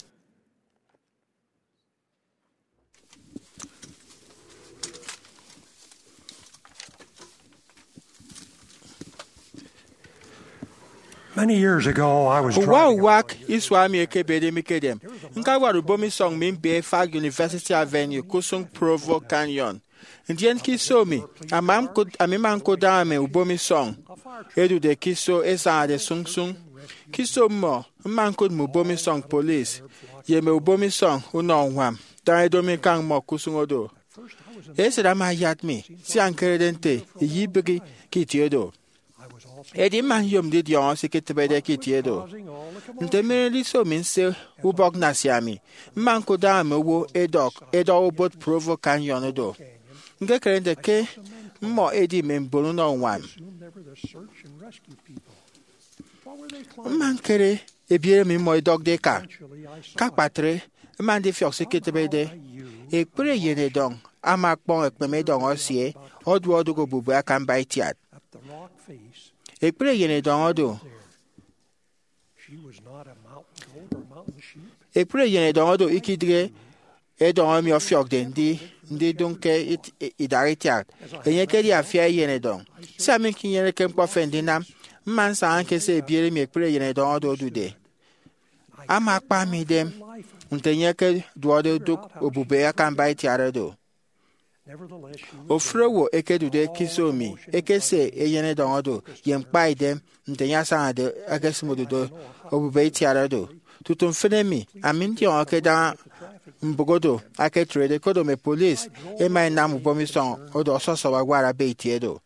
Many years ago, I was Wow, driving. wak iswami ekebede mikedem. Nka waru bomi song min be Fag University Avenue, Kusung Provo Canyon. Ndien kiso mi, amam ko amimam ko dame ubomi song. Edu de kiso esa de sung sung. Kiso mo, man ko mu bomi song police. Ye me ubomi song uno wam. Dan edomi kang mo kusung odo. Ese da ma yat mi, si ankeredente, yibigi kitiedo. Edi man yom di dion si kitebede kitiedo. Ntemeli so min se ubok nasiami. Man ko dame wo edok, edo ubot Provo Canyon odo. Nge kerende ke mo edi men bonu no wan. Man kere ebiere mi mo edok de ka. Ka patre man di fiok se kitebede. E pre yene dong ama kpon ekpeme dong osie odu odu go bubu akan baitiat. E pre yene dong odu. E pre yene dong odu ikidre e dong mi ofiok den di ndi donke it idaritiat. E yen ke di afia yene dong. Sa min ki yene kem kwa fendinam man sa anke se ebiere mi e pre yene dong odu odu de. Ama kpa mi dem. Untenye ke duode duk obube akan baitiat do. Ofrewo eke dude kisomi eke se eyene dongodo yem paidem ntenya sa de ake simodo obube tiarado tutun fenemi amin ti on ke da mbogodo ake trade kodo me police e mai nam bomison odo soso wagwara be tiedo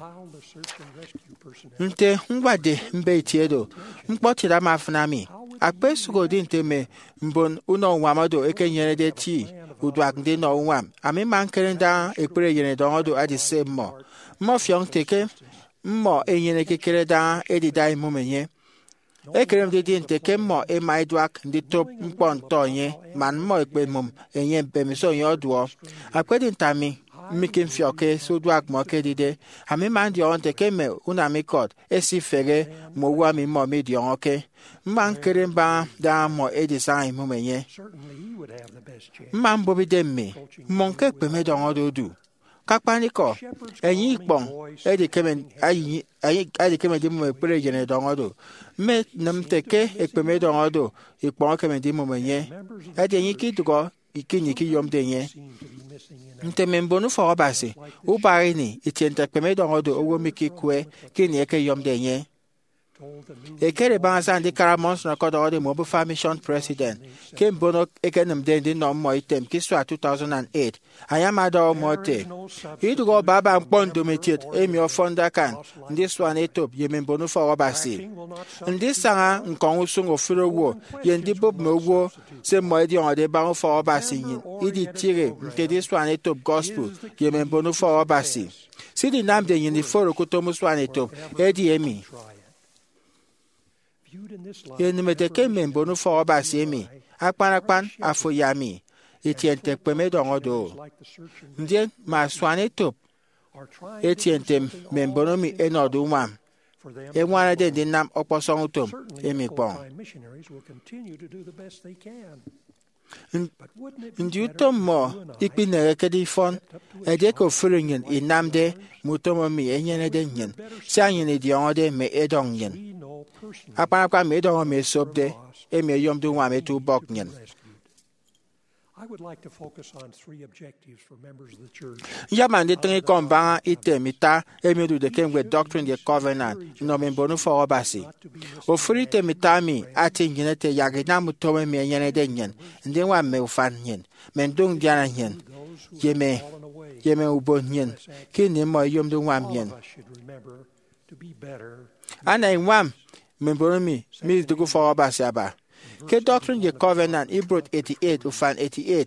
nte ngwade mbe tiedo mkpotira mafunami akpe sugo di nte me mbon uno wamado eke nyere de ti udwak ndi no wam ami man kerenda ekpere yene dongodo adi se mo mo fion teke mo enyene kekere da edi dai mumenye ekerem di di nteke mo e mai dwak ndi top mponto nye man mo ekpe mum enye bemiso yoduo akpe di ntami mikin fioke so dwak mo ke dide ami man di on teke me una mi kod esi fere mo wa mi mo mi di on ke man keremba da mo edi sai mumenye man bobi demme monke peme don ododu kakpaniko eyin ipon edi kemen ayi ayi edi kemen di mo pere jene don odo me namteke ekpeme don odo ipon kemen di mo menye edi eyin kidugo ikinyi ki yom denye ntemembonu fo obase ubari ni itiente ekpeme don odo owo miki kwe kini eke yom denye ekere banza ndi karamons na kodo ode mobu mission president kem bono ekenem dendi no mo item kiswa two thousand eight ayamada o mote idugo baba mpondo metiet emi ofonda kan ndi swa na top yemen bono fo obasi ndi sanga nkon usungo firowo ye ndi bob mewo se mo edi on de ba fo obasi yin idi tire nke ndi swa na top gospel yemen bono fo obasi sidi namde yin di foro kutomu swa na top edi emi yen mete ke membo no fo ba se mi akpanakpan afoyami etiente peme dongodo ndien ma swane top etiente membo no mi enodo wam e wana de de nam oposon utom emi pon ndi utom mo ikpinere ke di fon e de ko furingen inamde mutomo mi enyene de nyen sanyin di onde me edong yen apa apa me do me sobde e me yom do wa me tu bok nyen I would like to focus on three objectives for members of the church. Yaman de trin komba itemita e me do de kemwe doctrine de covenant no me bonu fo obasi o frite mitami ati nyene te yagina mutome me nyene de nyen ndi wa me ufan nyen men dung diana nyen yeme yeme ubo nyen kini mo yom do wa nyen ana inwam membonomi mi dugu fo ba siaba ke doctrine ye covenant Hebrews eighty-eight ufan eighty-eight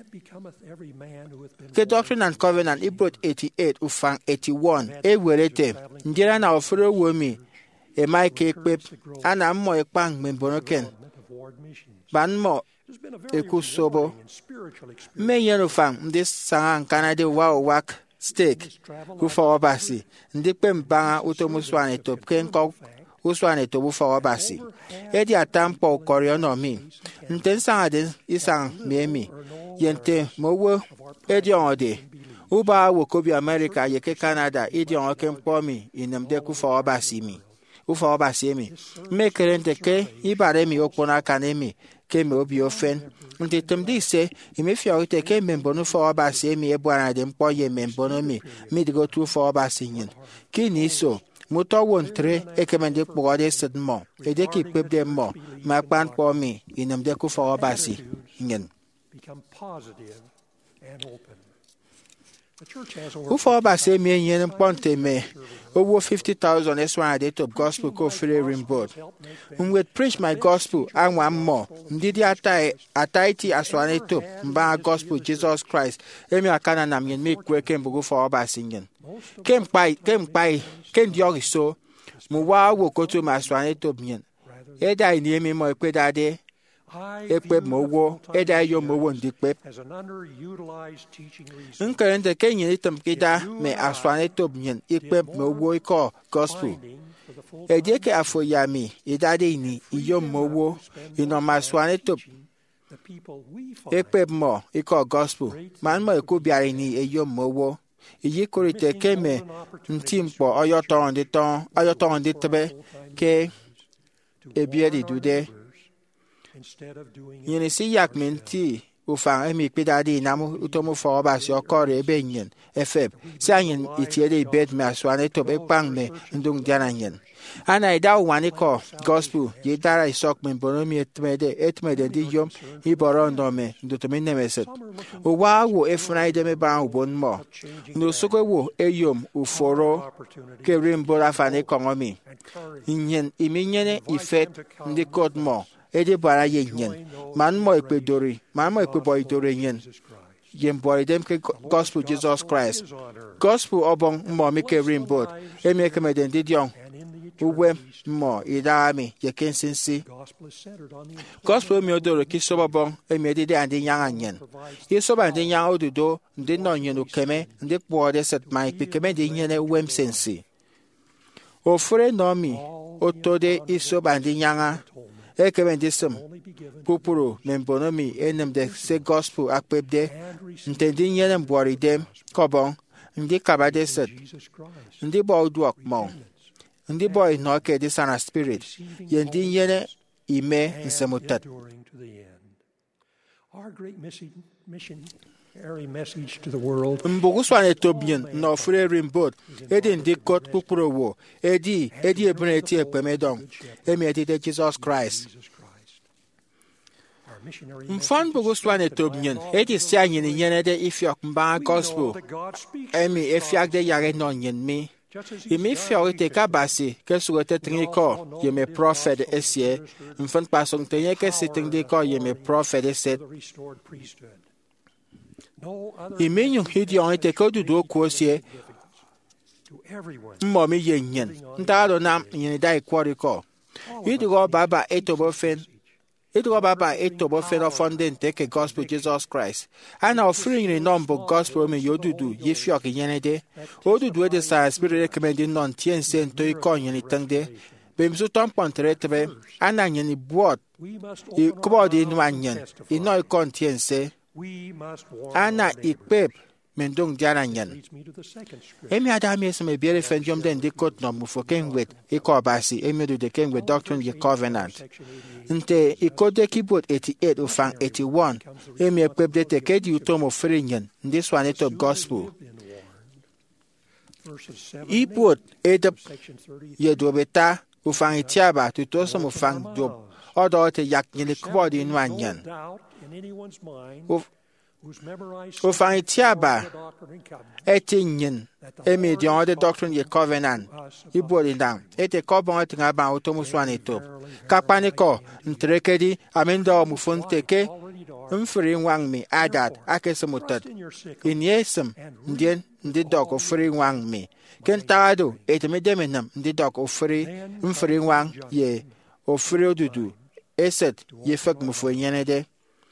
ke doctrine and covenant Hebrews eighty-eight ufan eighty-one e werete njira na oforo womi e mai ke pep ana mo e pang membonoken ban mo ekusobo me yeno fam ndi sanga kanade wa wak stake ku fo basi ndi pem banga utomuswane top ken ko uswane to bu fo basi edi atampo koriono mi nten sanga de isang memi yente mowo edi onde uba wo ko bi America ye ke Canada edi on ken po mi inemde ku fo basi mi u fo basi mi me kerente ke ibare mi opona kanemi ke me obi ofen nti temdi se imi fiorite ke membono fo basi mi e bwana de mpo ye membono mi mi digo tu fo basi yin kini so muto wontre e kemende pogode sedmo e de ki pep de mo ma pan po mi inem de ku fo basi yin u fo basi mi yin ponte me over fifty thousand is one day top gospel ko free rimbod um would preach my gospel and one more ndidi atai ataiti aswane top mba gospel Jesus Christ emi akana nam yen make kweke mbugo for oba singen kem pai kem pai ken diori so mu wa wo koto ma aswane top yen eda ni emi mo ekwedade ekpe mo wo eda yo mo wo ndikpe nkerende kenye item kida me aswane top yen ekpe mo wo iko gospel ejeke afo yami idade ni iyo mo wo ino ma aswane top ekpe mo iko gospel man mo eko biari ni iyo mo wo iyi korite keme ntimpo oyoto ndi ton oyoto ndi tebe ke ebiedi dude yini si yak menti ufang emi pidadi namu utomu fo ba si okore ebe nyen efeb si anyen itiede bed me aswane to be pang me ndung diana nyen ana ida wani ko gospel ye dara isok men bonomi etmede etmede di yom i borondo me ndutome nemeset o wa wo efraide me ba ubon mo no soko wo eyom uforo ke rimbora fane kongomi nyen iminyene ifet ndi kodmo ede bara ye nyen man mo ekpe dori man mo ekpe boy dori nyen yen boy dem ke gospel Jesus Christ gospel obon mo me ke rimbod e me ke me den didion uwe mo idami ye kensinsi gospel mi odoro ki sobon e me de ande nyanga nyen ye soba ande nyanga odudo ndi no nyen okeme ndi po de set mai pe keme de nyen wem sensi ofre no mi otode isoba ande nyanga ekebe ndisem pupuru membonomi enem de se gospel akpebde ntendi nyene mbori dem kobon ndi kabade set ndi boy duok mo ndi boy no ke disana spirit yendi nyene ime nsemutat our great mission message to the world mbuguswane tobien no free rimbod edi ndi kot pupuru wo edi edi ebuneti ekpemedon emi de Jesus Christ mfan buguswane tobien edi sianye ni nyene de ifiok mba gospel emi efiak de yare no nyen mi imi fiorite kabasi ke sugote triniko yeme prophet esie mfan pasong tenye ke sitting de ko yeme prophet eset imi yung hidion ite ko dudu kuosie mmomi yenyen ndado nam yin dai kwariko idigo baba etobofen idigo baba etobofen ofonde nteke gospel Jesus Christ ana offering ni nombo gospel me yodudu yefiok yenede odudu de sa spirit recommending non tien sento ikonyen itangde bemsu tompontre tebe ana nyeni buot i kobodi nwanyen ino ikon tien se ana ikpep mendong diana nyen emi adami esme biere fendium den dikot no mufo kenwet ikobasi emi do de kenwet doctrine ye covenant nte ikode keyboard eighty-eight ufang eighty-one emi ekpep de tekedi utomo frinyen this one it of gospel ibot edep ye dobeta ufang itiaba tutoso mufang dob odo te yak nyele kobodi nwanyen Ufang tiaba eti nyin emi di on the doctrine ye covenant ibodi dang ete ko bon tinga ba otomuswane to kapaniko ntrekedi amendo mufonteke mfiri wang mi adat akesemutat inyesem ndien ndi dog ofri wang mi kentado etemedemenam ndi dog ofri mfiri wang ye ofri odudu eset ye fak mufonyenede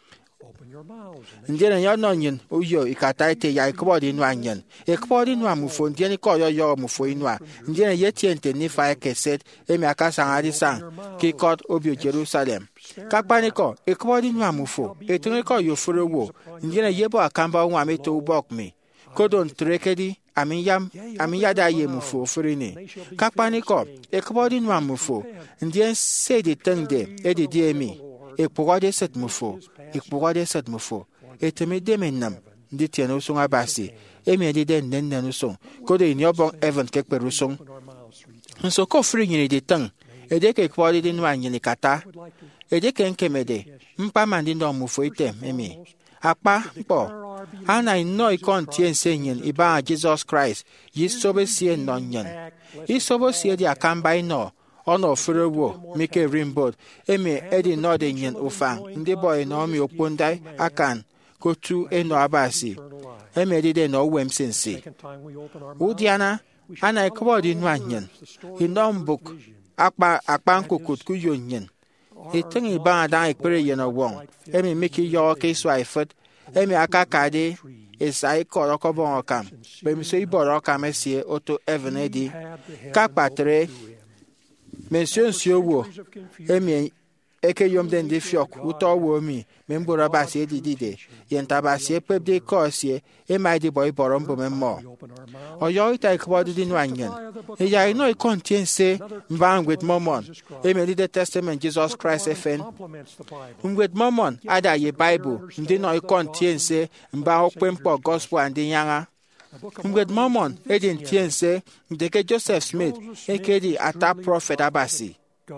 ndien ya no nyin uyo ikata ite ya ikbodi nwa nyin ikbodi nwa mufo ndien ko yo yo mufo inwa ndien ye tiente ni fa keset emi akasa ngadi sang ki kot obi Jerusalem kakpaniko ikbodi nwa mufo etunwe ko yo forowo ndien ye bo akamba nwa meto ubok mi kodon trekedi amiyam amiyada ye mufo furini kakpaniko ikbodi nwa mufo ndien sedi tengde edi diemi ikbodi set mufo ikbodi set mufo eteme demenam ndi tieno sunga basi emi edi den nen nenu song kodo in yobong even kekperu song nso ko free nyini di tang ede ke kwali di nwa nyini kata ede ke nkemede mpa mandi ndo mufo item emi akpa mpo ana ino ikon tien senyin iba Jesus Christ yisobe sie no nyen isobo sie di akamba ino ono furewo mike rimbod emi edi no de nyen ufang ndi boy no mi opondai akan kotu eno abasi emedide no wem sensi udiana ana ikbodi nwanyen inombuk akpa akpa nkukut ku yonyen itingi ba dan ikpere yeno won emi miki yo ke swaifet emi akakade esai koroko bon okam bemi so iboro okam esie oto evenedi kakpatre mention siowo emi eke yom den de fiok uto wo mi membora ba se didide yenta ba se pebde kosie e mai di boy borom bo memmo oyo ita ikbodi di nwanyen e ya ino ikontiense mban with momon e me the testament Jesus Christ efen with momon ada ye bible ndi no ikontiense mba okpempo gospel andi yanga with momon e din tiense ndeke Joseph Smith eke di ata prophet abasi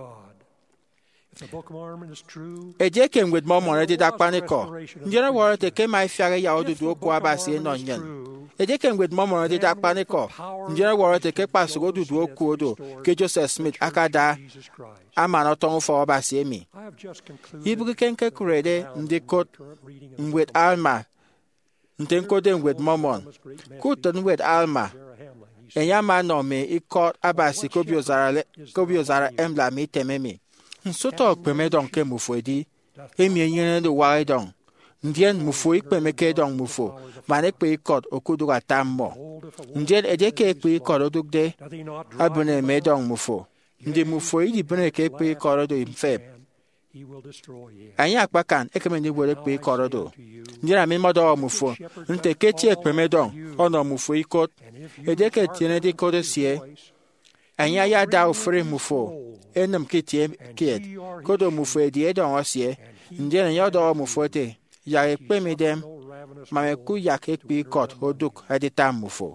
ejeke with momon ready da paniko njere wore te ke mai fiare ya odudu okwu abasi no nyen ejeke with momon ready da paniko njere wore te ke pasu odudu okwu odo ke Joseph Smith akada amano ton fo abasi emi ibu kenke kurede ndi kot with alma ntenkode with momon kuton with alma enyama no me ikot abasi kobiozara kobiozara embla mi tememi nsoto okpeme don ke mufo edi emi enyere do wari don ndien mufo ikpeme ke don mufo mane pe ikot okudu atammo ndien edeke pe ikot odugde abune me don mufo ndi mufo idi bune ke pe ikot do imfeb anya akpakan ekeme ni wore pe ikot do ndien ami modo mufo nte kechi ekpeme don ono mufo ikot edeke tiene di kodosie anya ya da ofre mufo enam kitie kiet kodo mufo edi edon osie ndien ya do mufo te ya ekpe mi dem mame ku ya ke pe kot oduk edita mufo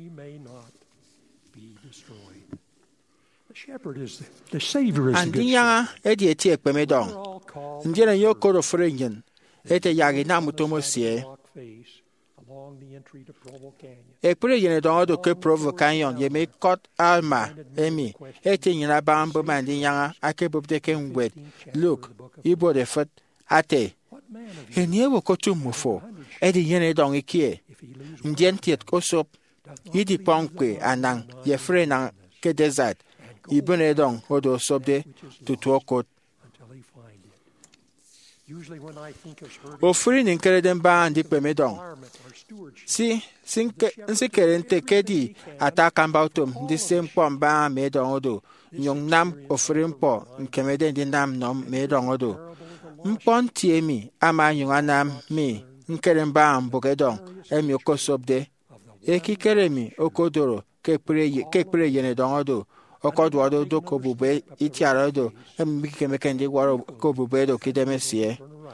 andiya edi eti ekpe mi don ndien yo kodo ofre nyen ete ya na mutomo sie ekpere yene don odo ke Provo Canyon ye me kot alma emi eti nyina bambo mandi yanga akebobde ke ngwet look ibo de fat ate enie wo kotu mufo edi yene don ikie ndien tiet kosop yidi ponkwe anang ye fre na ke desert ibone don odo sobde tutuokot ofuri ni nkere den ba ndi pemedon si sinke nsikere nte kedi ataka mbautom ndi sempo mba medon odo nyong nam ofuri mpo nkemede ndi nam nom medon odo mpon tiemi ama nyong anam mi nkere mba mbogedon emi okosobde ekikere mi okodoro kekpere kekpere yene don odo okodo odo do kobube itiara do emi kemeke ndi waro kobube do kidemesie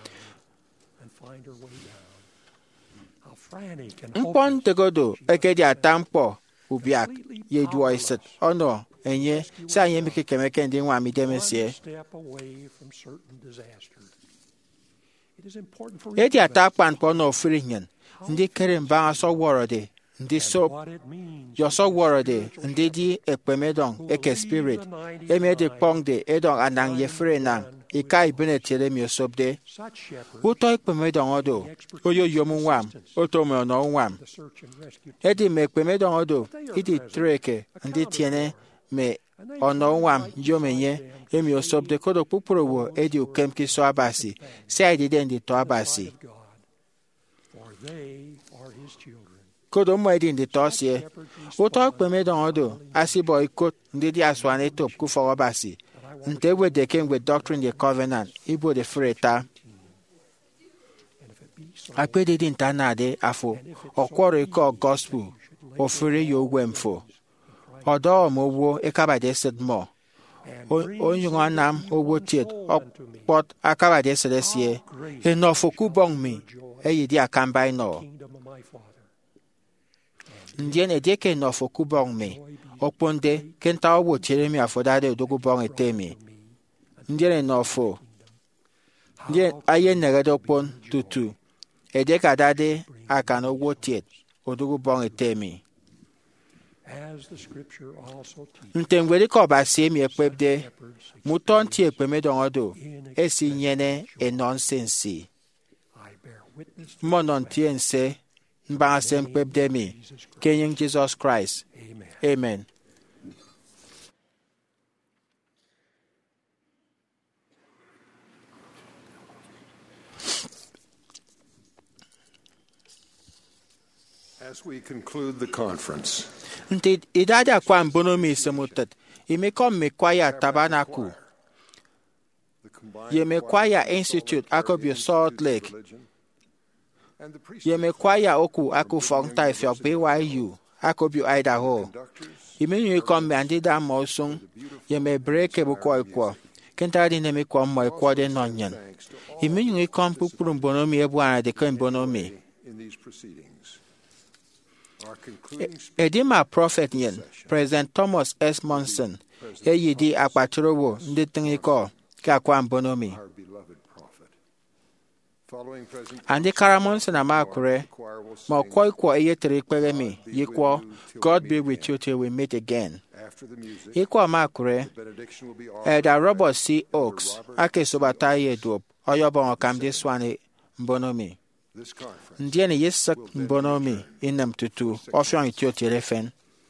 mpon tegodo ekedi atampo ubiak ye duoiset ono enye sa nye mike kemeke ndi nwa mi demesie edi ata kpan po no frinyen ndi kere mba so worode ndi so yo so worode ndi di ekpemedon eke spirit eme de pongde edon anang ye frena ikai benetere mi osobde uto ekpemedon odo oyo yomunwam oto me no nwam edi me ekpemedon odo idi treke ndi tiene me ono nwam yomenye emi osobde kodo pupuro wo edi ukem kiso abasi sai di den di to abasi kodo mo edi ndi tosie uto ekpemedon odo asibo ikot ndi di aswane top ku fo abasi nte we de ken with doctrine the covenant ibo de freta akpede di ntanade afo okworo iko gospel ofere yo wemfo odo mo wo ekabade sedmo onyunga nam owo tiet okpot akabade sedesie enough kubong mi eyidi akambai no ndien edeke enough kubong mi okponde kenta owo chere mi afodade odogu bong etemi ndien enough ndien aye negade okpon tutu edeka dade akano owo tiet odogu bong etemi ntengweri ko ba se mi ekpebde muton ti ekpemedon odo esi nyene e nonsense monon ti ense mba sem kpebde mi kenyin Jesus Christ amen. As we conclude the conference, nti idada kwa mbono mi semutet imeko mekwaya tabernacle ye mekwaya institute akobio Salt Lake ye mekwaya oku aku fonta ifyo B Y U akobio Idaho imenyu ikom me andida mosung ye me breke buko ikwo kentadi ne mekwa mo ikwo de nonyen imenyu ikom pupuru mbono mi ebu ana de kan mbono mi Edima prophet yen President Thomas S. Monson eyidi akpatorowo ndị tengiko ka kwa mbonomi Andi Karamonson amakure ma kwa kwa eyetere kpere mi yikwo God be with you till we meet again. Yikwo amakure Elder Robert C. Oaks ake sobata yeduop oyobo okam diswane mbonomi ndiene yesak mbonomi inam tutu ofyon itio telefen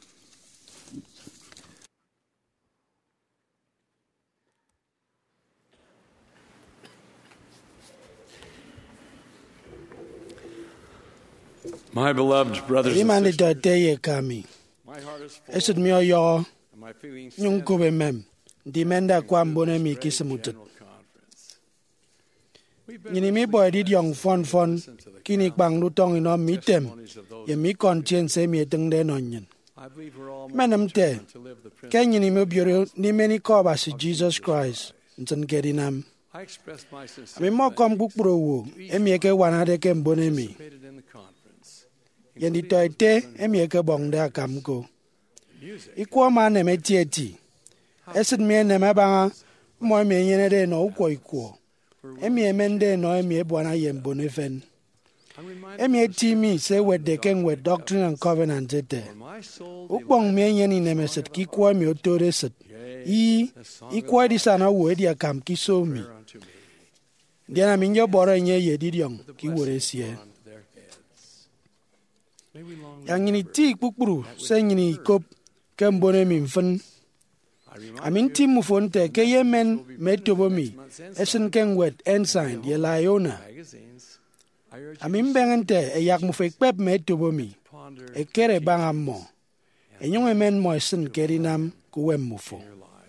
My beloved brothers and Imani sisters, da ye kami. Esud mi oyo nyung kube mem. Dimenda kwa mbone mi kisemutut. Nyini mi boy did young fon fon kini bang lutong ino mitem. Ye mi conscience mi eteng den onyen. Menam te. Ken nyini mi bioro ni meni koba si Jesus Christ. Nten kedinam. Mi mo kom kukpro wo. Emi eke wanade ke mbone mi. Yendi toite emi eke bongda kamko. Ikwo ma ne me tieti. Esid mi ne me banga mo mi yene de no ukwo ikwo. Emi emende no emi ebwana yembone fen. Emi etimi se wede ken we Doctrine and Covenant ete. Ukbong mi yeni ne meset ki kwa mi otore set. I ikwa di sana wo edi akam ki so mi. Diana minyo boro nye yedidiong ki wore sie. Yang ini ti kpukpuru se nyini kop ke mbone mi mfen. Amin ti mu fonte ke yemen metobo mi esen ken wet ensign ye Liona. Amin bengente e yak mu fek pep metobo mi e kere bangam mo. E nyong emen mo esen kerinam kuwem mu fo.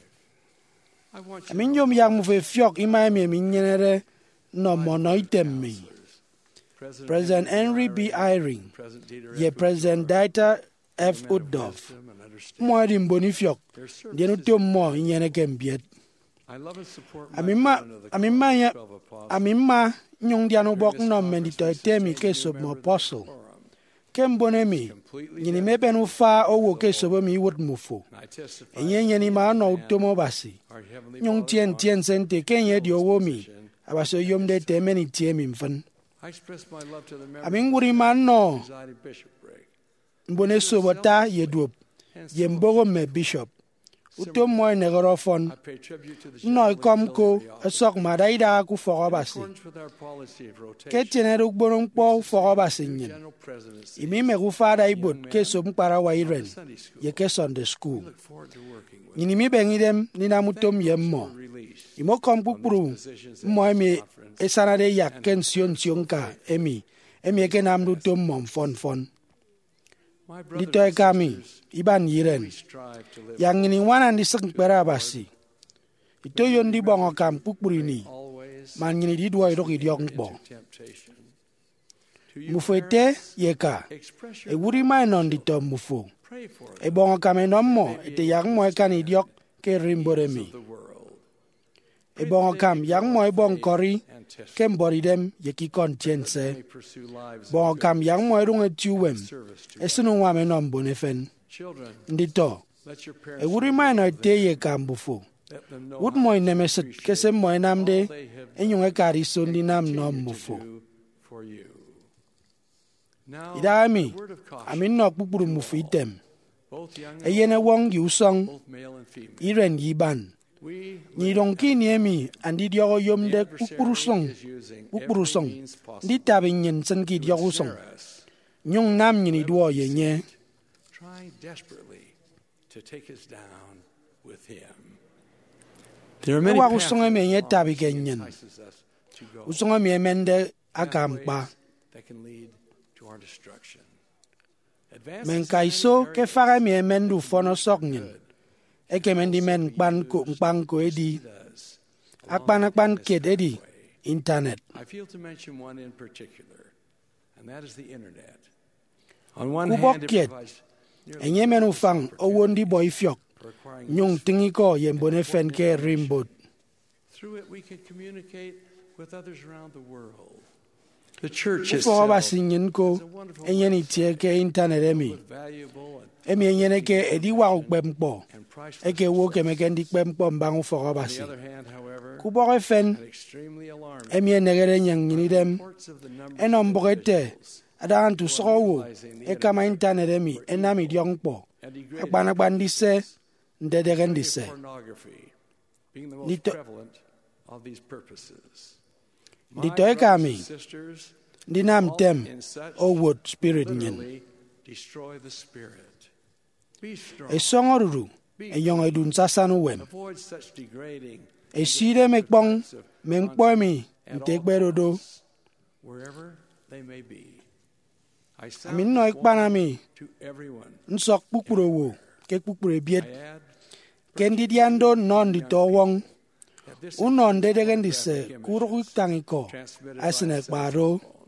Amin yom yak mu fe fyok ima mi min nyenere no mo noitem mi. President Henry B. Eyring, ye President Dieter F. Uddorf, mo adi mboni fiok, dienu to mo inyene kembiet. Amima, amima ya, amima nyong dianu bok no mendito temi keso mo apostle. Kembone mi, nyini mepen ufa owo keso bo mi wot mufo. Enye nyeni ma no utomo basi. Nyong tien tien sente kenye di owo mi, abaso yom de te meni tie mi mfen I express my love to the members amin guri man no of the presiding bishopric. mbone so bota yeduop yembogo me bishop utom moy negarofon I pay tribute to the no chaplain kom ko auxiliary asok madaida ku fogo in basi accordance with our policy of rotation. ke tiene ru gboron po fogo basi nyin General presidency. imi me ku fada ibot ke som para wa iren ye ke Sunday school Look forward to working with nyini mi bengidem ni na mutom yemmo release. imo kom kukpuru mo mi esana de yak ken sion sion ka emi emi ke nam du tom mom fon fon My dito brothers e kami and sisters, iban yiren we strive to live yang ni wana ndi sek pera basi ito yon di bongo kam kukpuru ni always man nyini di duwa idok idiok bo into temptation. To you mufete parents, yeka express e your wuri mai non di tom mufo pray for e bongo kam e nommo ete yang mo e kan idiok ke rimbore mi the world. e bongo kam yang mo e bong kori And test kem bori dem yeki kon tiense may pursue lives of bongo kam yang mo e runga tiwem service to e sunu wa me nom bonefen children. ndito Let your e parents wuri mai no te ye kam bufo let them know wut how moy nemeset kese moy namde they have e nyunga kari sondi nam nom continue to mufo do for you. Now, idami a word of caution. amin nok bukuru mufi tem Both young e and yene old, wong yu song both male and female. iren yiban We ni dong ki ni emi andi diogo yomde bukuru song is using bukuru every song means possible ndi tabi nyen sen ki diogo song to us, nyung nam nyini duo ye nye trying desperately to take us down with him. There are many wa paths usong emi ye that tabi ke nyen entices us to go, usong emi emende akampa pathways that can lead to our destruction. men kaiso ke faga mi emendu fono sok nyen e ke mendi men kpan ko kpan ko edi akpan akpan ked edi internet I feel to mention one in particular, and that is the internet. On one Kubok hand, it kiet. provides enye menu fang o wondi boy fiok requiring nyung tingi ko yembone fen ke rimbot through it we can communicate with others around the world. The church fo ba itself sinyin ko enye ni tie ke internet emi is valuable and, emi enye ne ke edi wa ukpempo and priceless. e ke wo ke me ke ndi kpempo mbangu fo ba On si the other hand, however, ku bo fen and extremely alarming, emi enegere nyang nyini dem reports of the number enom of bogete individuals adan tu so wo e kama internet emi enami diong po and degraded akpan akpan dise ndedegen dise pornography being the most Dito- prevalent of these purposes. Dito My e kami. brothers and sisters, ndi nam tem in such o wot spirit nyen literally destroy the spirit. Be strong. e songoruru e yong edun sasanu wem Avoid such degrading e sire me kpong me mkpomi ntegbero do wherever they may be. I sound amin no this ikpanami warning to everyone. nsok kpukpuro wo ke kpukpuro I biet add kendi diando non di to wong that this unon dedegen dise pornographic kuruk images tangiko transmitted by asene cell kparo phones.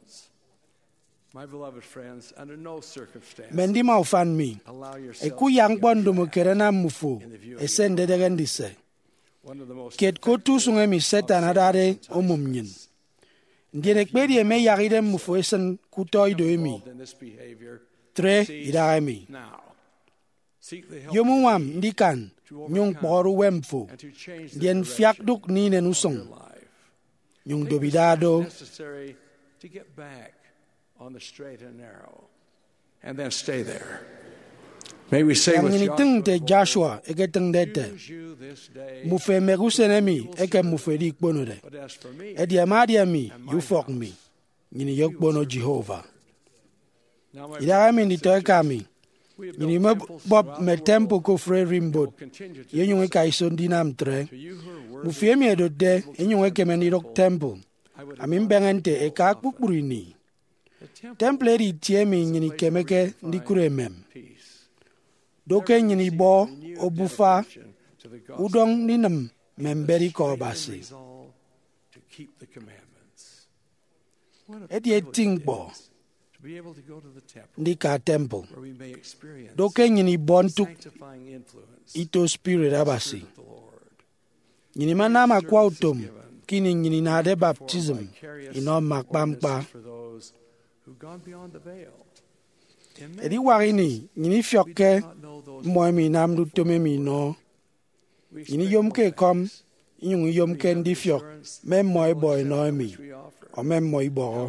My beloved friends, under no circumstance mendi ma ufan mi allow e yourself ku to yang be pon dumu trapped. kerena mufu e sen dedegen dise One of the most ket ko tu sunge mi setan adare omum nyin ndiene kpedi e me yagide mufu esen kutoy do mi involved in this behavior tre cease idare mi now. Seek the help yomu of wam faith ndikan nyung poru wemfo and to change the dien direction fiak duk ni ne of your nusong life. nyung Take the dobidado steps necessary to get back on the straight and narrow, and then stay there. May we say yang with ni teng te Joshua, Joshua e ke teng dete "Choose you this day mufe me gusenemi e ke mufe di kpono de but as for me, e dia madia mi you fok mi nyini yok bono Jehovah now my idare mi brothers ni and to sisters, kami we have nyini built me temples bob throughout me the tempo world ko fre and rimbot will continue to ye do nyung so. ka ison dinam tre To you who are worthy, mufe mi do de e nyung ke me ni dok temple I would amin advise bengente e ka kpukpuru ni the temple temple di tie mi is a nyini place where we kemeke can ndi find kure mem peace. doke Never nyini receive bo a renewed obufa dedication to the gospel. udong ninam memberi ko Strength and basi resolve to keep the commandments. What a edi e privilege ting it bo is to be able to go to the temple ndi ka temple where we may experience doke nyini bon tuk sanctifying influence ito spirit abasi of the Lord. nyini manama kwa utom kini nyini na de baptism ino makpamkpa For those who've gone beyond the veil. In many edi warini nyini fyokke not know those moy mi nam du tome mi no we nyini expect yom more ke kom things Inyong yom ken di fiok, mem moi boy noemi, o mem moi boro.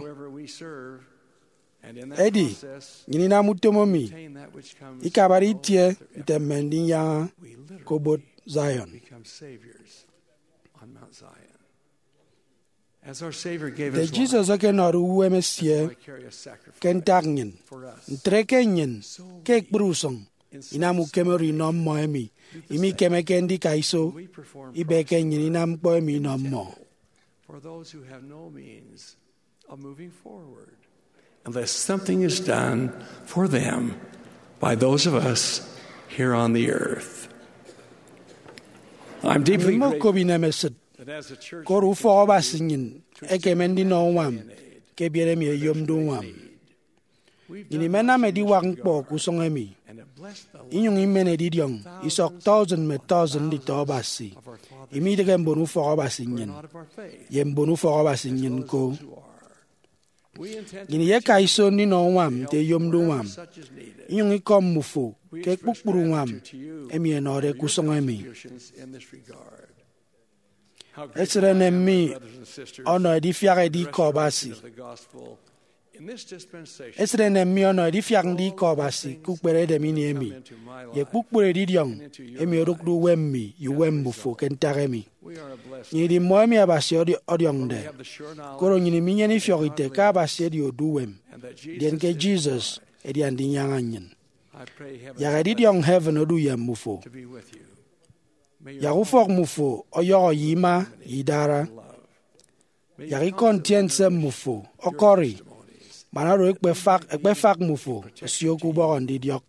Edi, nyini na mutomomi, ikabari tie, temendi ya kobot Zion. The Jesus ken oru wemesie, ken tagnin, trekenyen, kek brusong, inamu kemeri nom moemi, imi keme kendi kaiso, ibe kenyen inam poemi nom mo. For those who have no means of moving forward, unless something is done for them by those of us here on the earth. I'm deeply grateful that as a church koru fo ba singin e kemendi no wam ke biere mi yom do wam ini mena me di wang po ku song emi inyong imene di diong isok thousand me thousand di to basi imi de kem bonu fo ba singin yem bonu fo ba singin ko ini ye kai so ni no wam te yom do wam inyong ikom mufo ke kpukpuru wam emi no re ku song emi Esre mi ono di fiare di kobasi. Esre mi ono di fiang di kobasi kukbere de mini emi. Ye kukbere di diong emi orukdu wemmi yu wembu fo kentaremi. Ni di moemi abasi odi odiong de. Koro ni minye ni fiorite ka abasi di oduwem. Dien ke Jesus edi andi nyanganyen. Ya di diong heaven odu yemmu fo. Yari fok mufo oyoro yima yidara. Yari kontiense mufo okori. Manaro ekbe fak ekbe fak mufo siyoku boron didiok.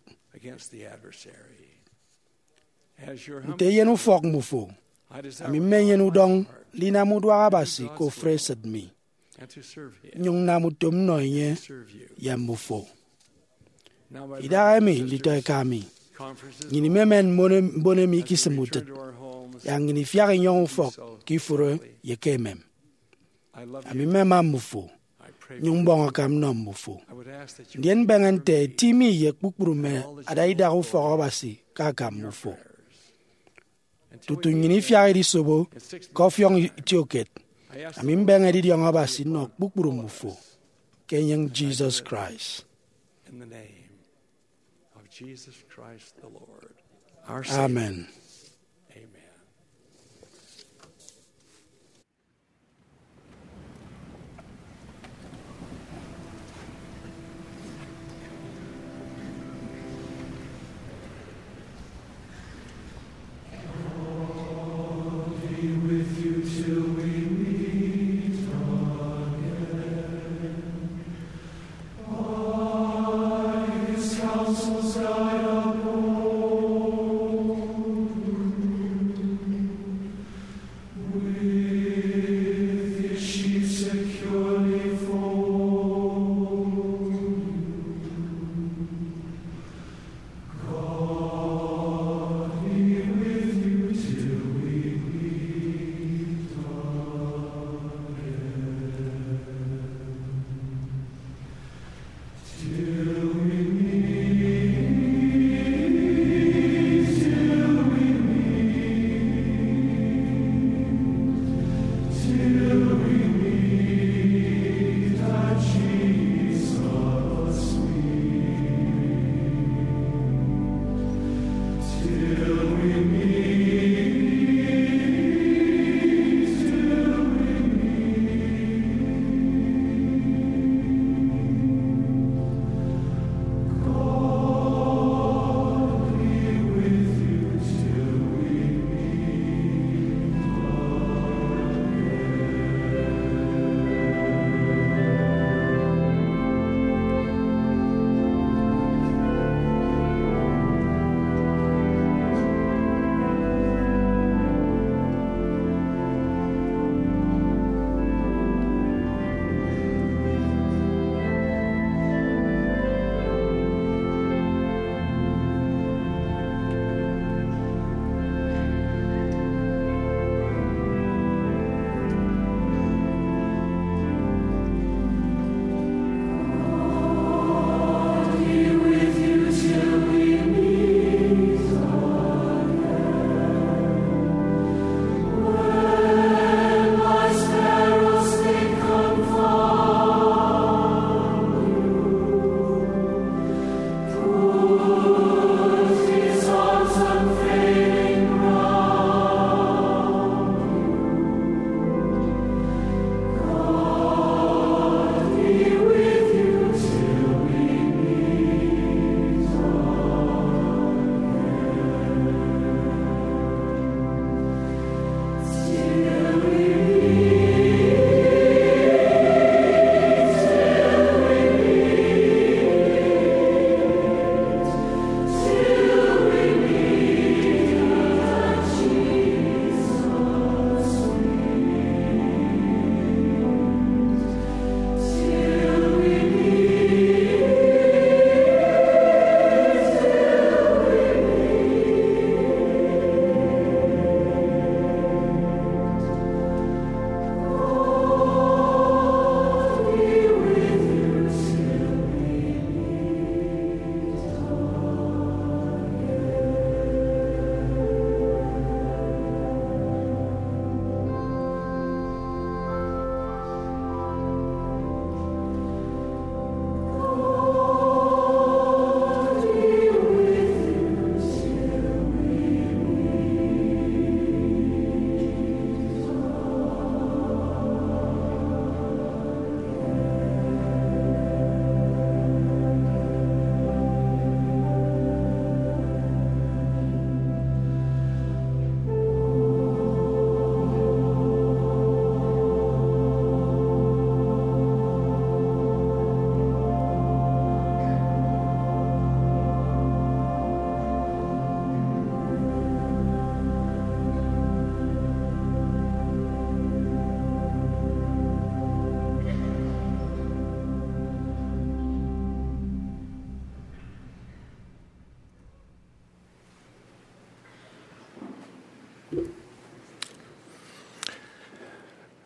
Nte yenu fok mufo. Ami men yenu dong lina mudwa abasi ko fresed mi. Nyong namutum noye yem mufo. Idara mi litoy kami. Ngini memen mbone mi ki semutet. Yang ngini fiare nyong fok ki fure ye kemem. Ami mema mufo. Nyong bonga kam nom mufo. Ndien bengante timi ye kpukpuru me adai daru fok obasi kakam mufo. Tutu ngini fiare di sobo kofyong tioket. Ami mbenga di diong obasi no kpukpuru mufo. Kenyang Jesus Christ. In the name of Jesus Christ the Lord, our Savior. Amen. Amen. Lord be with you till we meet again. By His counsels guide uphold.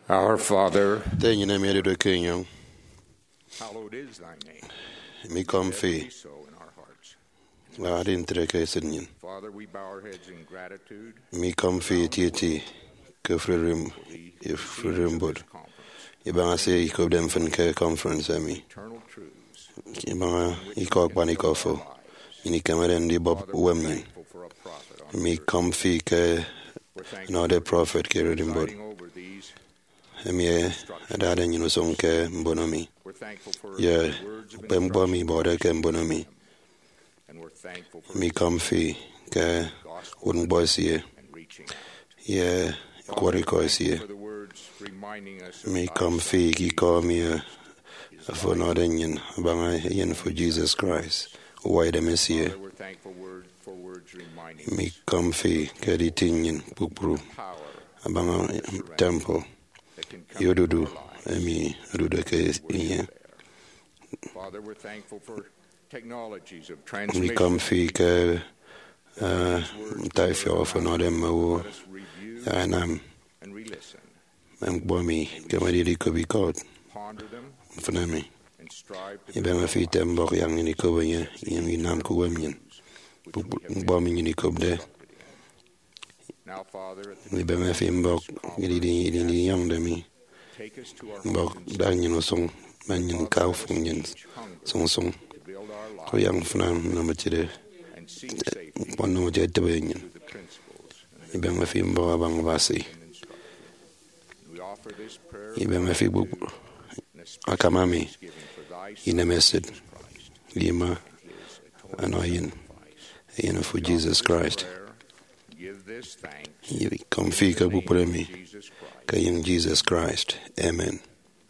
Our Father, Te nyina mi de kenyo. hallowed is thy name. Mi kom fi. Be so in our hearts. La din tre ke senyin. Father, we bow our heads in gratitude. Mi kom fi ti ti. Ke frerim. Ye frerim bod. Ye banga se I ko dem fen ke conference ami. Eternal truths. Ye banga I ko bani ko fo. Ini kamera ndi bob wemnin. For a prophet. Mi kom fi ke no de prophet ke redim bod. Over these, Emi ada ada nyino song ke mbonomi. we're thankful for Ye words of bembo mi boda ke mbonomi. and we're thankful for Mi kom fi ke un bosie. and reaching out. Ye kwari ko sie. For the words reminding us of Mi kom fi ki ko mi for nodenyin banga yen for Jesus Christ. Why the Messiah? Father, we're thankful word for words reminding Mi us kom fi ke di tinyin pupru. power Banga temple. that can come Yodudu into our lives. emi dudu ke iye. Father, we're thankful for technologies of Mi transmission. kom fi ke tai fio for nodem wo Let us review anam and re-listen, em bomi ke ma di di ko bi ko ponder them, fnami. and strive to Ibe ma fi tembo yang ni ko banye yen nam ko wemyin. Bomi ni ko de. now, Father, at the Ibe ma fi mbok di di di di yang de mi. take us to our Mbok homes and dang yin song man yin kau fung yin song song. to build our Ko lives yang fnam na ma chide. and seek safety Pon no je te yin. through the principles. And Ibe ma fi mbo abang basi. we offer this prayer Ibe ma fi bu and especially akamami. thanksgiving for thy Ina Son, mesid Jesus Christ, lima his atoning anoyin. sacrifice. Ina for Jesus Christ. Prayer, give this thanks Yi kom fi ka bu premi. Jesus Christ. Ka yin Jesus Christ. Amen.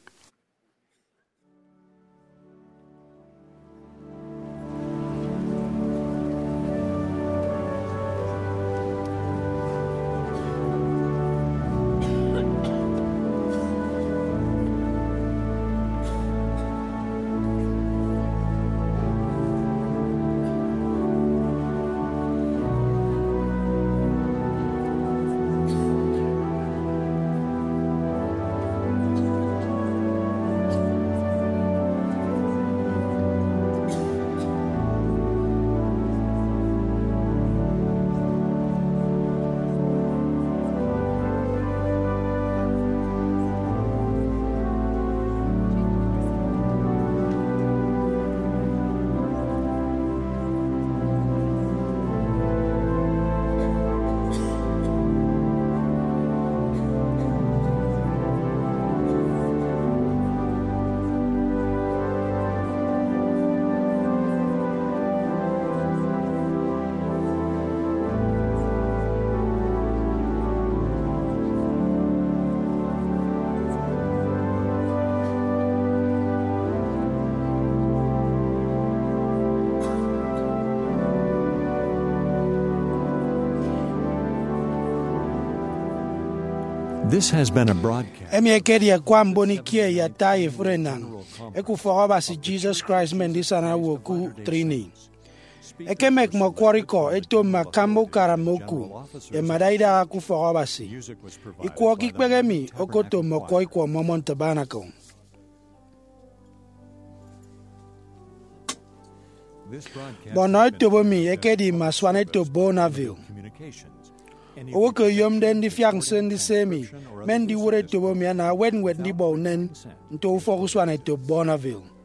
This has been a broadcast. emiekedi ya kwa mbonikie ya tai frenan ekufoga basi Jesus Christ mendisana wo ku trini ekemek mokwariko eto makambo karamoku e madaida kufoga basi ikwoki kpegemi okoto mokoi kwa momon tabanako bono tobomi ekedi maswane to Bonaville owo ke yom den di fiang sen di semi men di wure tobomi ana wen wet di bo nen nto fokuswane to Bonaville